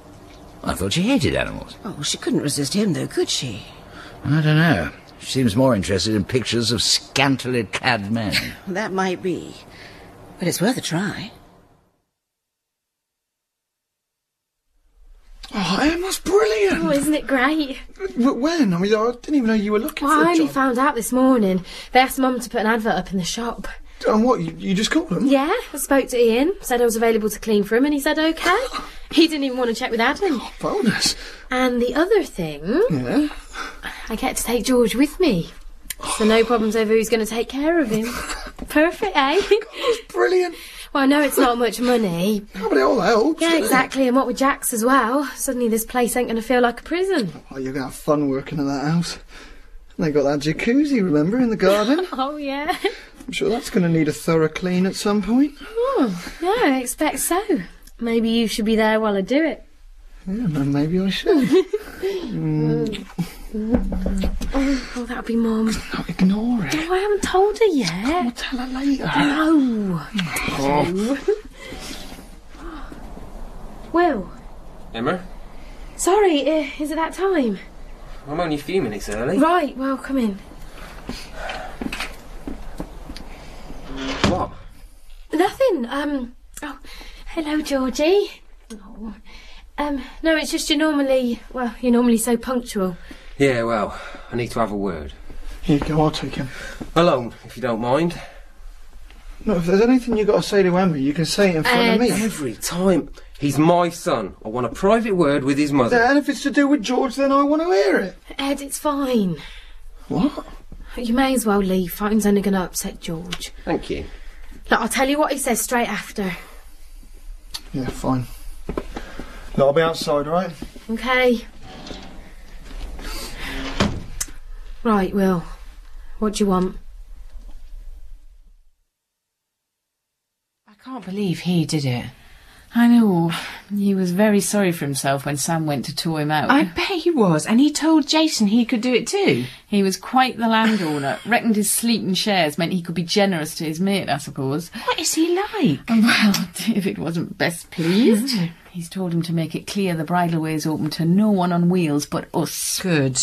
I thought she hated animals. Oh, she couldn't resist him, though, could she? I don't know. She seems more interested in pictures of scantily clad men. That might be. But it's worth a try. Oh, Emma's brilliant. Oh, isn't it great? But when? I mean, I didn't even know you were looking Well, for a I only job. found out this morning. They asked Mum to put an advert up in the shop. And what, you just called him? Yeah, I spoke to Ian, said I was available to clean for him, and he said OK. He didn't even want to check with Adam. Bonus. And the other thing... Yeah? I get to take George with me. So no problems over who's going to take care of him. Perfect, eh? That's brilliant. Well, I know it's not much money. Oh, but it all helps. Yeah, exactly, and what with Jax as well. Suddenly this place ain't going to feel like a prison. Oh, you're going to have fun working in that house. They got that jacuzzi, remember, in the garden? Oh, yeah. I'm sure that's going to need a thorough clean at some point. Oh, yeah, I expect so. Maybe you should be there while I do it. Yeah, maybe I should. Oh, that'll be Mum. No, ignore it. Oh, I haven't told her yet. We'll tell her later. No. Will. Emma? Sorry, is it that time? I'm only a few minutes early. Right, well, come in. What? Nothing. Oh, hello, Georgie. Oh. No, it's just you're normally so punctual. Yeah, well, I need to have a word. Here you go, I'll take him. Alone, if you don't mind. No, if there's anything you've got to say to Emma, you can say it in front of me. Every time. He's my son. I want a private word with his mother. And if it's to do with George, then I want to hear it. Ed, it's fine. What? You may as well leave. Fighting's only going to upset George. Thank you. Look, I'll tell you what he says straight after. Yeah, fine. Look, I'll be outside, all right? OK. Right, Will. What do you want? I can't believe he did it. I know. He was very sorry for himself when Sam went to tow him out. I bet he was, and he told Jason he could do it too. He was quite the landowner. Reckoned his sleeping shares meant he could be generous to his mate, I suppose. What is he like? Well, David wasn't best pleased. He's told him to make it clear the bridleway's open to no one on wheels but us. Good.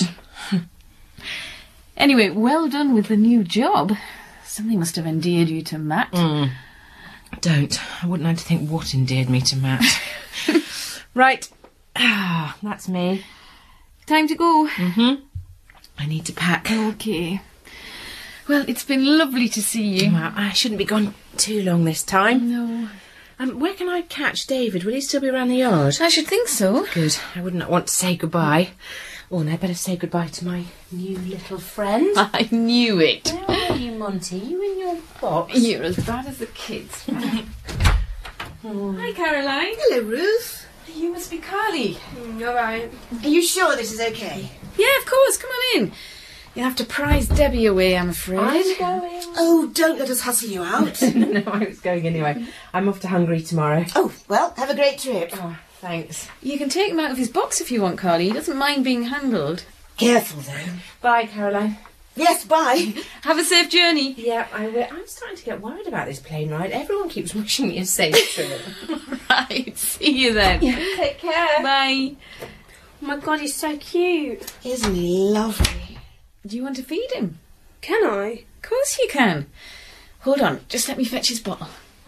Anyway, well done with the new job. Something must have endeared you to Matt. Don't. I wouldn't like to think what endeared me to Matt. Right. That's me. Time to go. I need to pack. OK. Well, it's been lovely to see you. Well, I shouldn't be gone too long this time. No. Where can I catch David? Will he still be around the yard? I should think so. Good. I would not want to say goodbye. Oh, and I'd better say goodbye to my new little friend. I knew it. Where are you, Monty? You in your box? You're as bad as the kids. Hi, Caroline. Hello, Ruth. You must be Carly. All right. Are you sure this is okay? Yeah, of course. Come on in. You'll have to prize Debbie away, I'm afraid. I'm going. Oh, don't let us hustle you out. No, I was going anyway. I'm off to Hungary tomorrow. Oh, well, have a great trip. Oh, thanks. You can take him out of his box if you want, Carly. He doesn't mind being handled. Careful, though. Bye, Caroline. Yes, bye. Have a safe journey. Yeah, I will. I'm starting to get worried about this plane ride. Everyone keeps wishing me a safe trip. Right, see you then. Yeah, take care. Bye. Oh my God, he's so cute. Isn't he lovely? Do you want to feed him? Can I? Of course you can. Hold on, just let me fetch his bottle.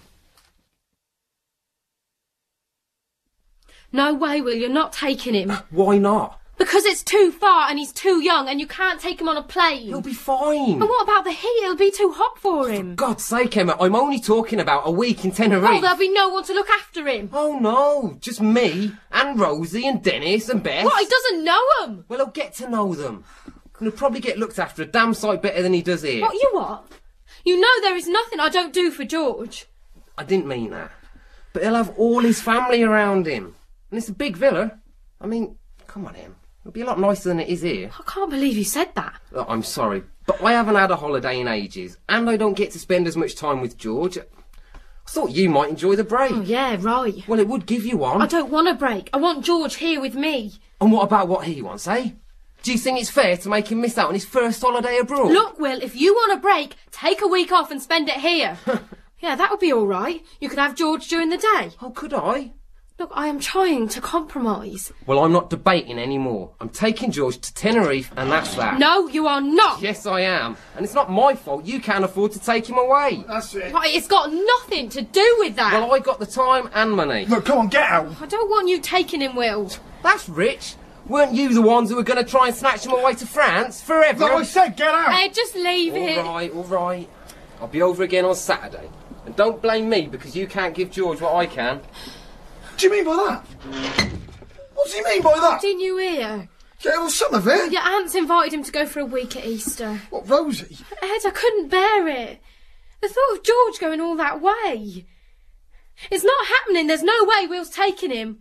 No way, Will, you're not taking him. Why not? Because it's too far and he's too young and you can't take him on a plane. He'll be fine. And what about the heat? It'll be too hot for him. For God's sake, Emma, I'm only talking about a week in Tenerife. Oh, there'll be no one to look after him. Oh, no. Just me and Rosie and Dennis and Beth. What, he doesn't know them? Well, he'll get to know them. And he'll probably get looked after a damn sight better than he does here. What, you what? You know there is nothing I don't do for George. I didn't mean that. But he'll have all his family around him. And it's a big villa. I mean, come on, Em. It'll be a lot nicer than it is here. I can't believe you said that. Look, I'm sorry, but I haven't had a holiday in ages, and I don't get to spend as much time with George. I thought you might enjoy the break. Oh, yeah, right. Well, it would give you one. I don't want a break. I want George here with me. And what about what he wants, eh? Do you think it's fair to make him miss out on his first holiday abroad? Look, Will, if you want a break, take a week off and spend it here. Yeah, that would be all right. You could have George during the day. Oh, could I? Look, I am trying to compromise. Well, I'm not debating anymore. I'm taking George to Tenerife, and that's that. No, you are not. Yes, I am. And it's not my fault you can't afford to take him away. That's it. Right, it's got nothing to do with that. Well, I got the time and money. Look, come on, get out. I don't want you taking him, Will. That's rich. Weren't you the ones who were going to try and snatch him away to France forever? No, I said get out. Hey, just leave it. All right, all right. I'll be over again on Saturday. And don't blame me because you can't give George what I can. What do you mean by that? What does he mean by that? Didn't you hear? Yeah, well, some of it. Your aunt's invited him to go for a week at Easter. What, Rosie? Ed, I couldn't bear it. The thought of George going all that way. It's not happening. There's no way Will's taking him.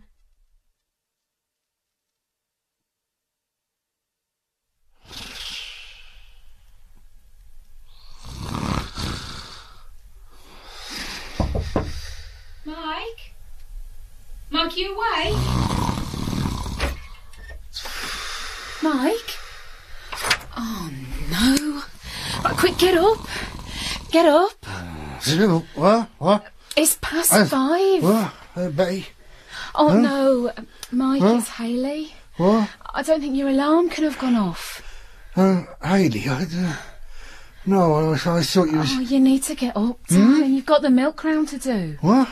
Mike? Mike, you awake? Mike? Oh, no. Right, quick, get up. Get up. What? It's past 5. What? Betty? Oh, Huh? no. Mike, Huh? it's Hayley. What? I don't think your alarm can have gone off. Hayley, no, I thought you was... Oh, you need to get up, darling. You've got the milk round to do. What?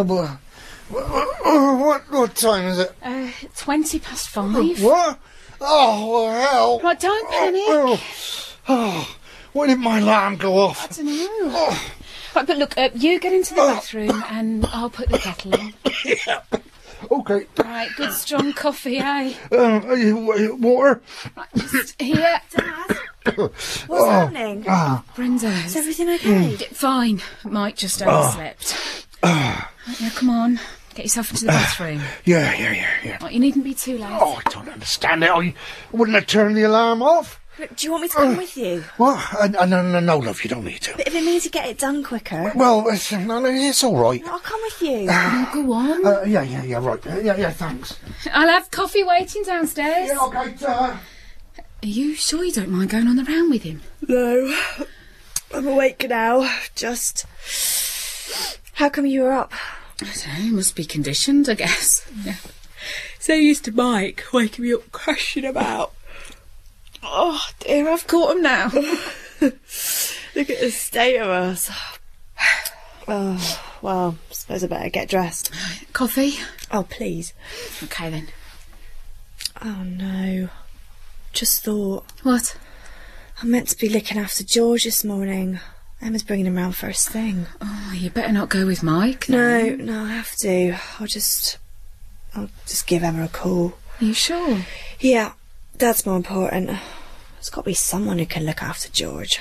What time is it? 20 past 5. What? Oh, well, hell. Right, don't panic. Why didn't my alarm go off? I don't know. Right, but look, you get into the bathroom and I'll put the kettle on. Yeah. Okay. Right, good strong coffee, eh? Water? Right, just here. Dad? What's happening? Brenda. Is everything okay? Fine. Mike just overslept. Right, now, come on. Get yourself into the bathroom. Yeah. Right, you needn't be too late. Oh, I don't understand it. I wouldn't have turned the alarm off. Look, do you want me to come with you? What? No, love, you don't need to. But if it means you get it done quicker... Well, it's all right. I'll come with you. Go on. Yeah, right. Yeah, thanks. I'll have coffee waiting downstairs. Yeah, okay, Are you sure you don't mind going on the round with him? No. I'm awake now. Just... How come you were up? I don't know, must be conditioned, I guess. Yeah. So used to Mike waking me up crashing about. Oh dear, I've caught him now. Look at the state of us. Oh, well, I suppose I better get dressed. Coffee? Oh, please. Okay then. Oh no. Just thought. What? I'm meant to be looking after George this morning. Emma's bringing him round first thing. Oh, you better not go with Mike. No, I have to. I'll just give Emma a call. Are you sure? Yeah, that's more important. There's got to be someone who can look after George.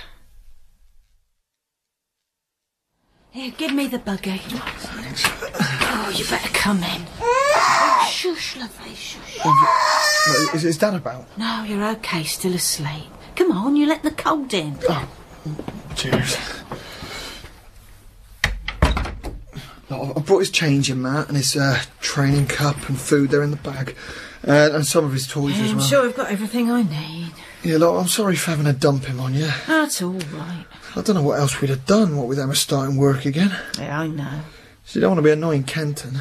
Here, give me the buggy. Oh, you better come in. Shush, lovely, shush. Is Dad about? No, you're okay, still asleep. Come on, you let the cold in. Oh, cheers. No, I brought his change in, Matt, and his training cup and food there in the bag. And some of his toys as I'm well. sure I've got everything I need. Yeah, look, I'm sorry for having to dump him on you. That's all right. I don't know what else we'd have done, what with Emma starting work again. Yeah, I know. So you don't want to be annoying Kenton.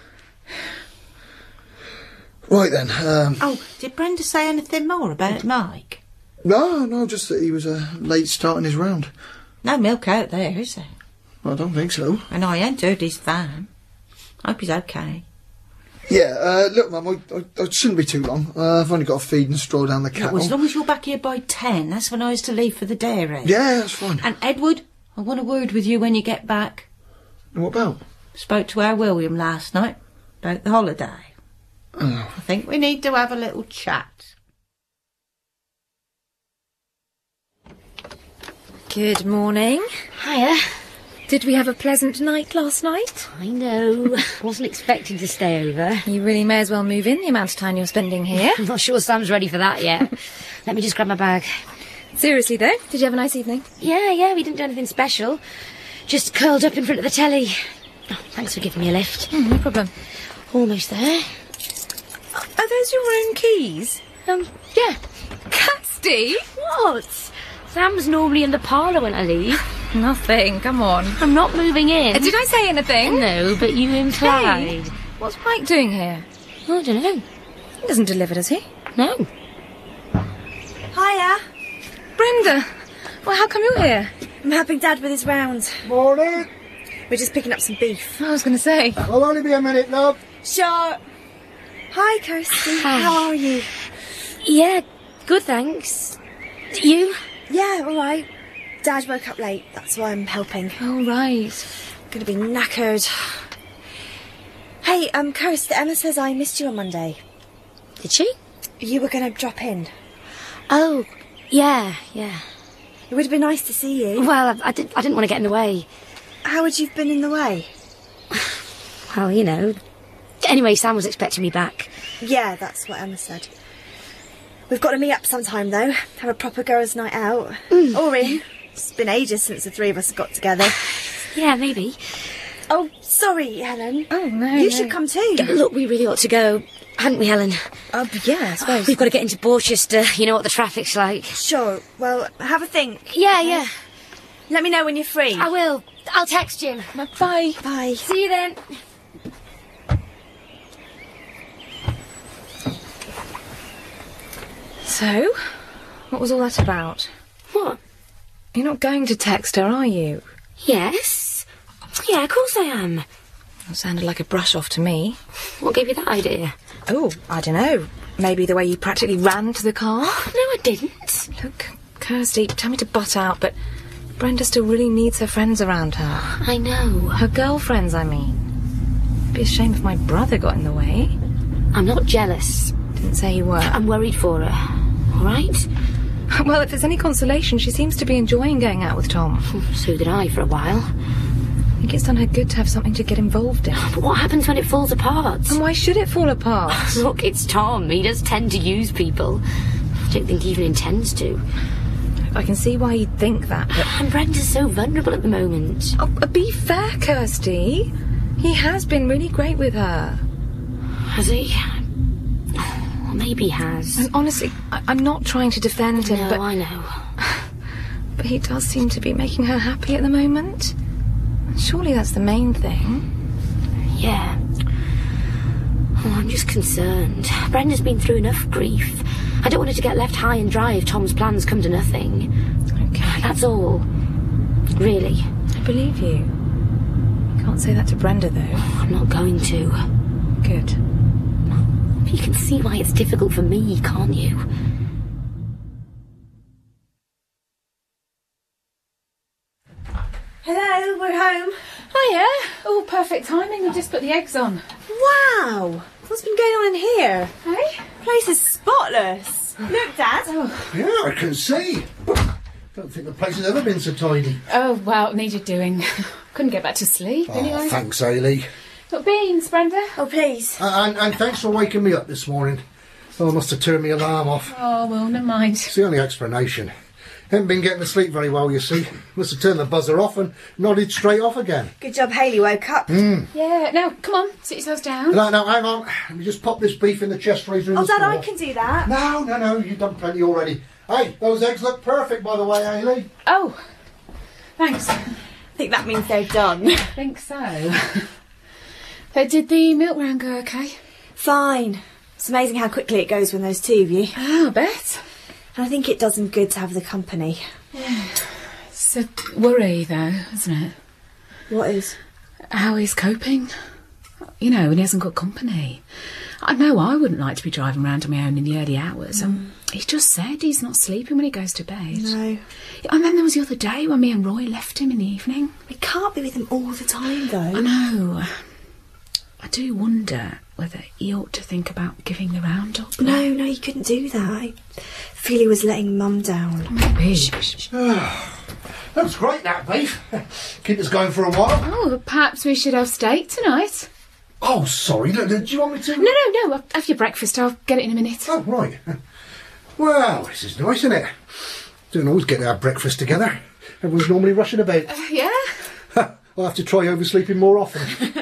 Right then, Oh, did Brenda say anything more about Mike? No, just that he was late starting his round. No milk out there, is there? I don't think so. And I ain't heard his van. Hope he's okay. Yeah, look, Mum, I shouldn't be too long. I've only got to feed and stroll down the cattle. Well, as long as you're back here by 10, that's when I was to leave for the dairy. Yeah, that's fine. And Edward, I want a word with you when you get back. What about? Spoke to our William last night about the holiday. Oh. I think we need to have a little chat. Good morning. Hiya. Did we have a pleasant night last night? I know. Wasn't expecting to stay over. You really may as well move in the amount of time you're spending here. I'm not sure Sam's ready for that yet. Let me just grab my bag. Seriously, though, did you have a nice evening? Yeah, we didn't do anything special. Just curled up in front of the telly. Oh, thanks for giving me a lift. No problem. Almost there. Are those your own keys? Yeah. Casty? What? Sam's normally in the parlour when I leave. Nothing, come on. I'm not moving in. Did I say anything? No, but you implied. Hey, what's Mike doing here? I don't know. He doesn't deliver, does he? No. Hiya. Brenda! Well, how come you're here? I'm helping Dad with his round. Morning. We're just picking up some beef. I was going to say. I'll only be a minute, love. Sure. Hi, Kirsty. Hi. How are you? Yeah, good, thanks. You? Yeah, all right. Dad woke up late, that's why I'm helping. Oh, right. Gonna be knackered. Hey, Kirsty, Emma says I missed you on Monday. Did she? You were gonna drop in. Oh, yeah. It would have been nice to see you. Well, I didn't want to get in the way. How would you have been in the way? Well, you know. Anyway, Sam was expecting me back. Yeah, that's what Emma said. We've got to meet up sometime, though. Have a proper girls' night out. Or in. It's been ages since the three of us got together. Yeah, maybe. Oh, sorry, Helen. Oh, no. You should come too. Look, we really ought to go, hadn't we, Helen? Yeah, I suppose. We've got to get into Borchester. You know what the traffic's like. Sure. Well, have a think. Yeah. Let me know when you're free. I will. I'll text you. Bye. Bye. See you then. So, what was all that about? What? You're not going to text her, are you? Yes. Yeah, of course I am. That sounded like a brush-off to me. What gave you that idea? Oh, I don't know. Maybe the way you practically ran to the car? No, I didn't. Look, Kirsty, tell me to butt out, but Brenda still really needs her friends around her. I know. Her girlfriends, I mean. It'd be a shame if my brother got in the way. I'm not jealous. Didn't say you were. I'm worried for her. All right? Well, if there's any consolation, she seems to be enjoying going out with Tom. So did I for a while. I think it's done her good to have something to get involved in. But what happens when it falls apart? And why should it fall apart? Look, it's Tom. He does tend to use people. I don't think he even intends to. I can see why you'd think that, but... And Brenda's so vulnerable at the moment. Oh, be fair, Kirsty. He has been really great with her. Has he? Well, maybe he has. And honestly, I'm not trying to defend him, no, but... I know. But he does seem to be making her happy at the moment. Surely that's the main thing. Yeah. Oh, I'm just concerned. Brenda's been through enough grief. I don't want her to get left high and dry if Tom's plans come to nothing. Okay. That's all. Really. I believe you. You can't say that to Brenda, though. I'm not going to. Good. But you can see why it's difficult for me, can't you? Hello, we're home. Hiya. Oh, perfect timing. I've just put the eggs on. Wow. What's been going on in here? Hey? Place is spotless. Look, Dad. Yeah, I can see. Don't think the place has ever been so tidy. Oh, well, it needed doing. Couldn't get back to sleep, anyway. Thanks, Ailey. Got beans, Brenda? Oh, please. And thanks for waking me up this morning. Oh, I must have turned my alarm off. Oh, well, never mind. It's the only explanation. Haven't been getting to sleep very well, you see. Must have turned the buzzer off and nodded straight off again. Good job Hayley woke up. Yeah, now, come on, sit yourselves down. No, hang on. Let me just pop this beef in the chest freezer in the Dad, store. I can do that. No, you've done plenty already. Hey, those eggs look perfect, by the way, Ailey. Oh, thanks. I think that means they're done. I think so. Did the milk round go okay? Fine. It's amazing how quickly it goes when there's two of you. Oh, I bet. And I think it does him good to have the company. Yeah. It's a worry, though, isn't it? What is? How he's coping. You know, when he hasn't got company. I know I wouldn't like to be driving around on my own in the early hours. He's just said he's not sleeping when he goes to bed. No. And then there was the other day when me and Roy left him in the evening. We can't be with him all the time, though. I know. I do wonder whether he ought to think about giving the round up. No, you couldn't do that. I feel he was letting Mum down. Maybe. That was great, that beef. Keep us going for a while. Oh, perhaps we should have steak tonight. Oh, sorry. Do you want me to? No. Have your breakfast. I'll get it in a minute. Oh, right. Well, this is nice, isn't it? Don't always get to have breakfast together. Everyone's normally rushing about. Yeah? I'll have to try oversleeping more often.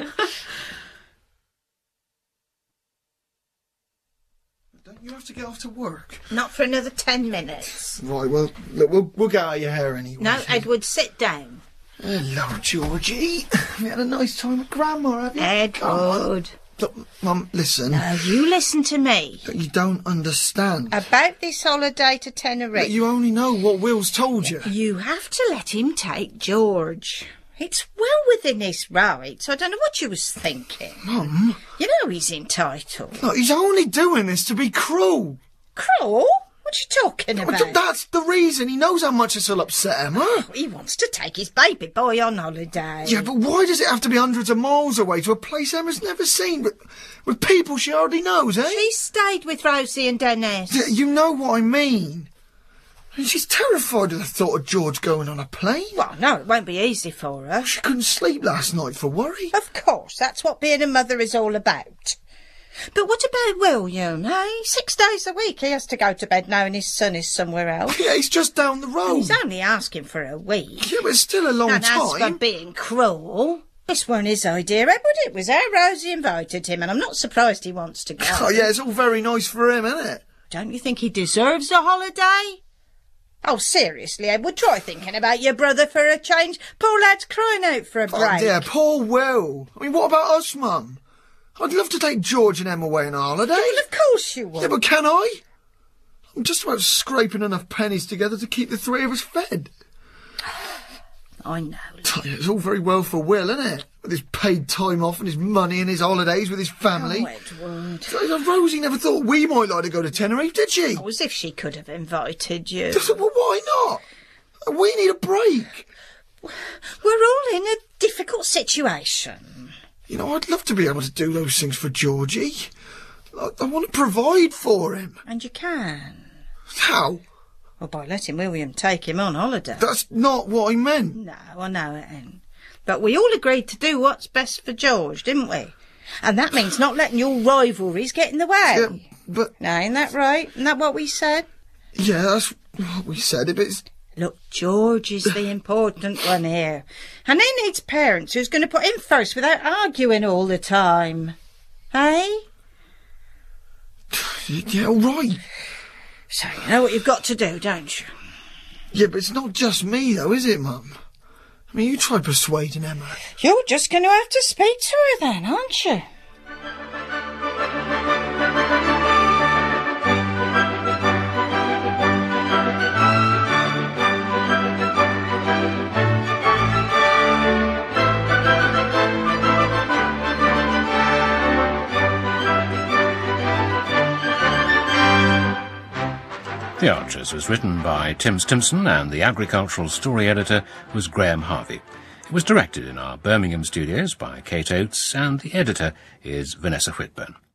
Don't you have to get off to work? Not for another 10 minutes. Right, well, look, we'll get out of your hair anyway. No, Edward, sit down. Hello, Georgie. You had a nice time with Grandma, have you? Edward. Look, Mum, listen. No, you listen to me. Look, you don't understand. About this holiday to Tenerife. Look, you only know what Will's told you. You have to let him take George. It's well within his rights. I don't know what you was thinking. Mum? You know he's entitled. Look, he's only doing this to be cruel. Cruel? What are you talking about? That's the reason. He knows how much this will upset Emma. He wants to take his baby boy on holiday. Yeah, but why does it have to be hundreds of miles away to a place Emma's never seen, but with people she already knows, eh? She stayed with Rosie and Dennis. Yeah, you know what I mean. And she's terrified of the thought of George going on a plane. Well, no, it won't be easy for her. She couldn't sleep last night for worry. Of course, that's what being a mother is all about. But what about William, eh? 6 days a week he has to go to bed knowing his son is somewhere else. Yeah, he's just down the road. He's only asking for a week. Yeah, but it's still a long and time. And as for being cruel, this weren't his idea, Edward. It was how Rosie invited him, and I'm not surprised he wants to go. Oh, yeah, it's all very nice for him, isn't it? Don't you think he deserves a holiday? Oh, seriously, Edward, try thinking about your brother for a change. Poor lad's crying out for a break. Oh, dear, poor Will. I mean, what about us, Mum? I'd love to take George and Emma away on a holiday. Well, of course you would. Yeah, but can I? I'm just about scraping enough pennies together to keep the three of us fed. I know. It's all very well for Will, isn't it? With his paid time off and his money and his holidays with his family. Oh, Edward. Rosie never thought we might like to go to Tenerife, did she? Oh, as if she could have invited you. Well, why not? We need a break. We're all in a difficult situation. You know, I'd love to be able to do those things for Georgie. I want to provide for him. And you can. How? Well, by letting William take him on holiday. That's not what I meant. No, I know it ain't. But we all agreed to do what's best for George, didn't we? And that means not letting your rivalries get in the way. Yeah, but... Now, ain't that right? Isn't that what we said? Yeah, that's what we said, but it's... Look, George is the important one here. And he needs parents who's going to put him first without arguing all the time. Hey? Yeah, all right. So you know what you've got to do, don't you? Yeah, but it's not just me, though, is it, Mum? I mean, you tried persuading Emma. You're just going to have to speak to her then, aren't you? The Archers was written by Tim Stimson and the agricultural story editor was Graham Harvey. It was directed in our Birmingham studios by Kate Oates and the editor is Vanessa Whitburn.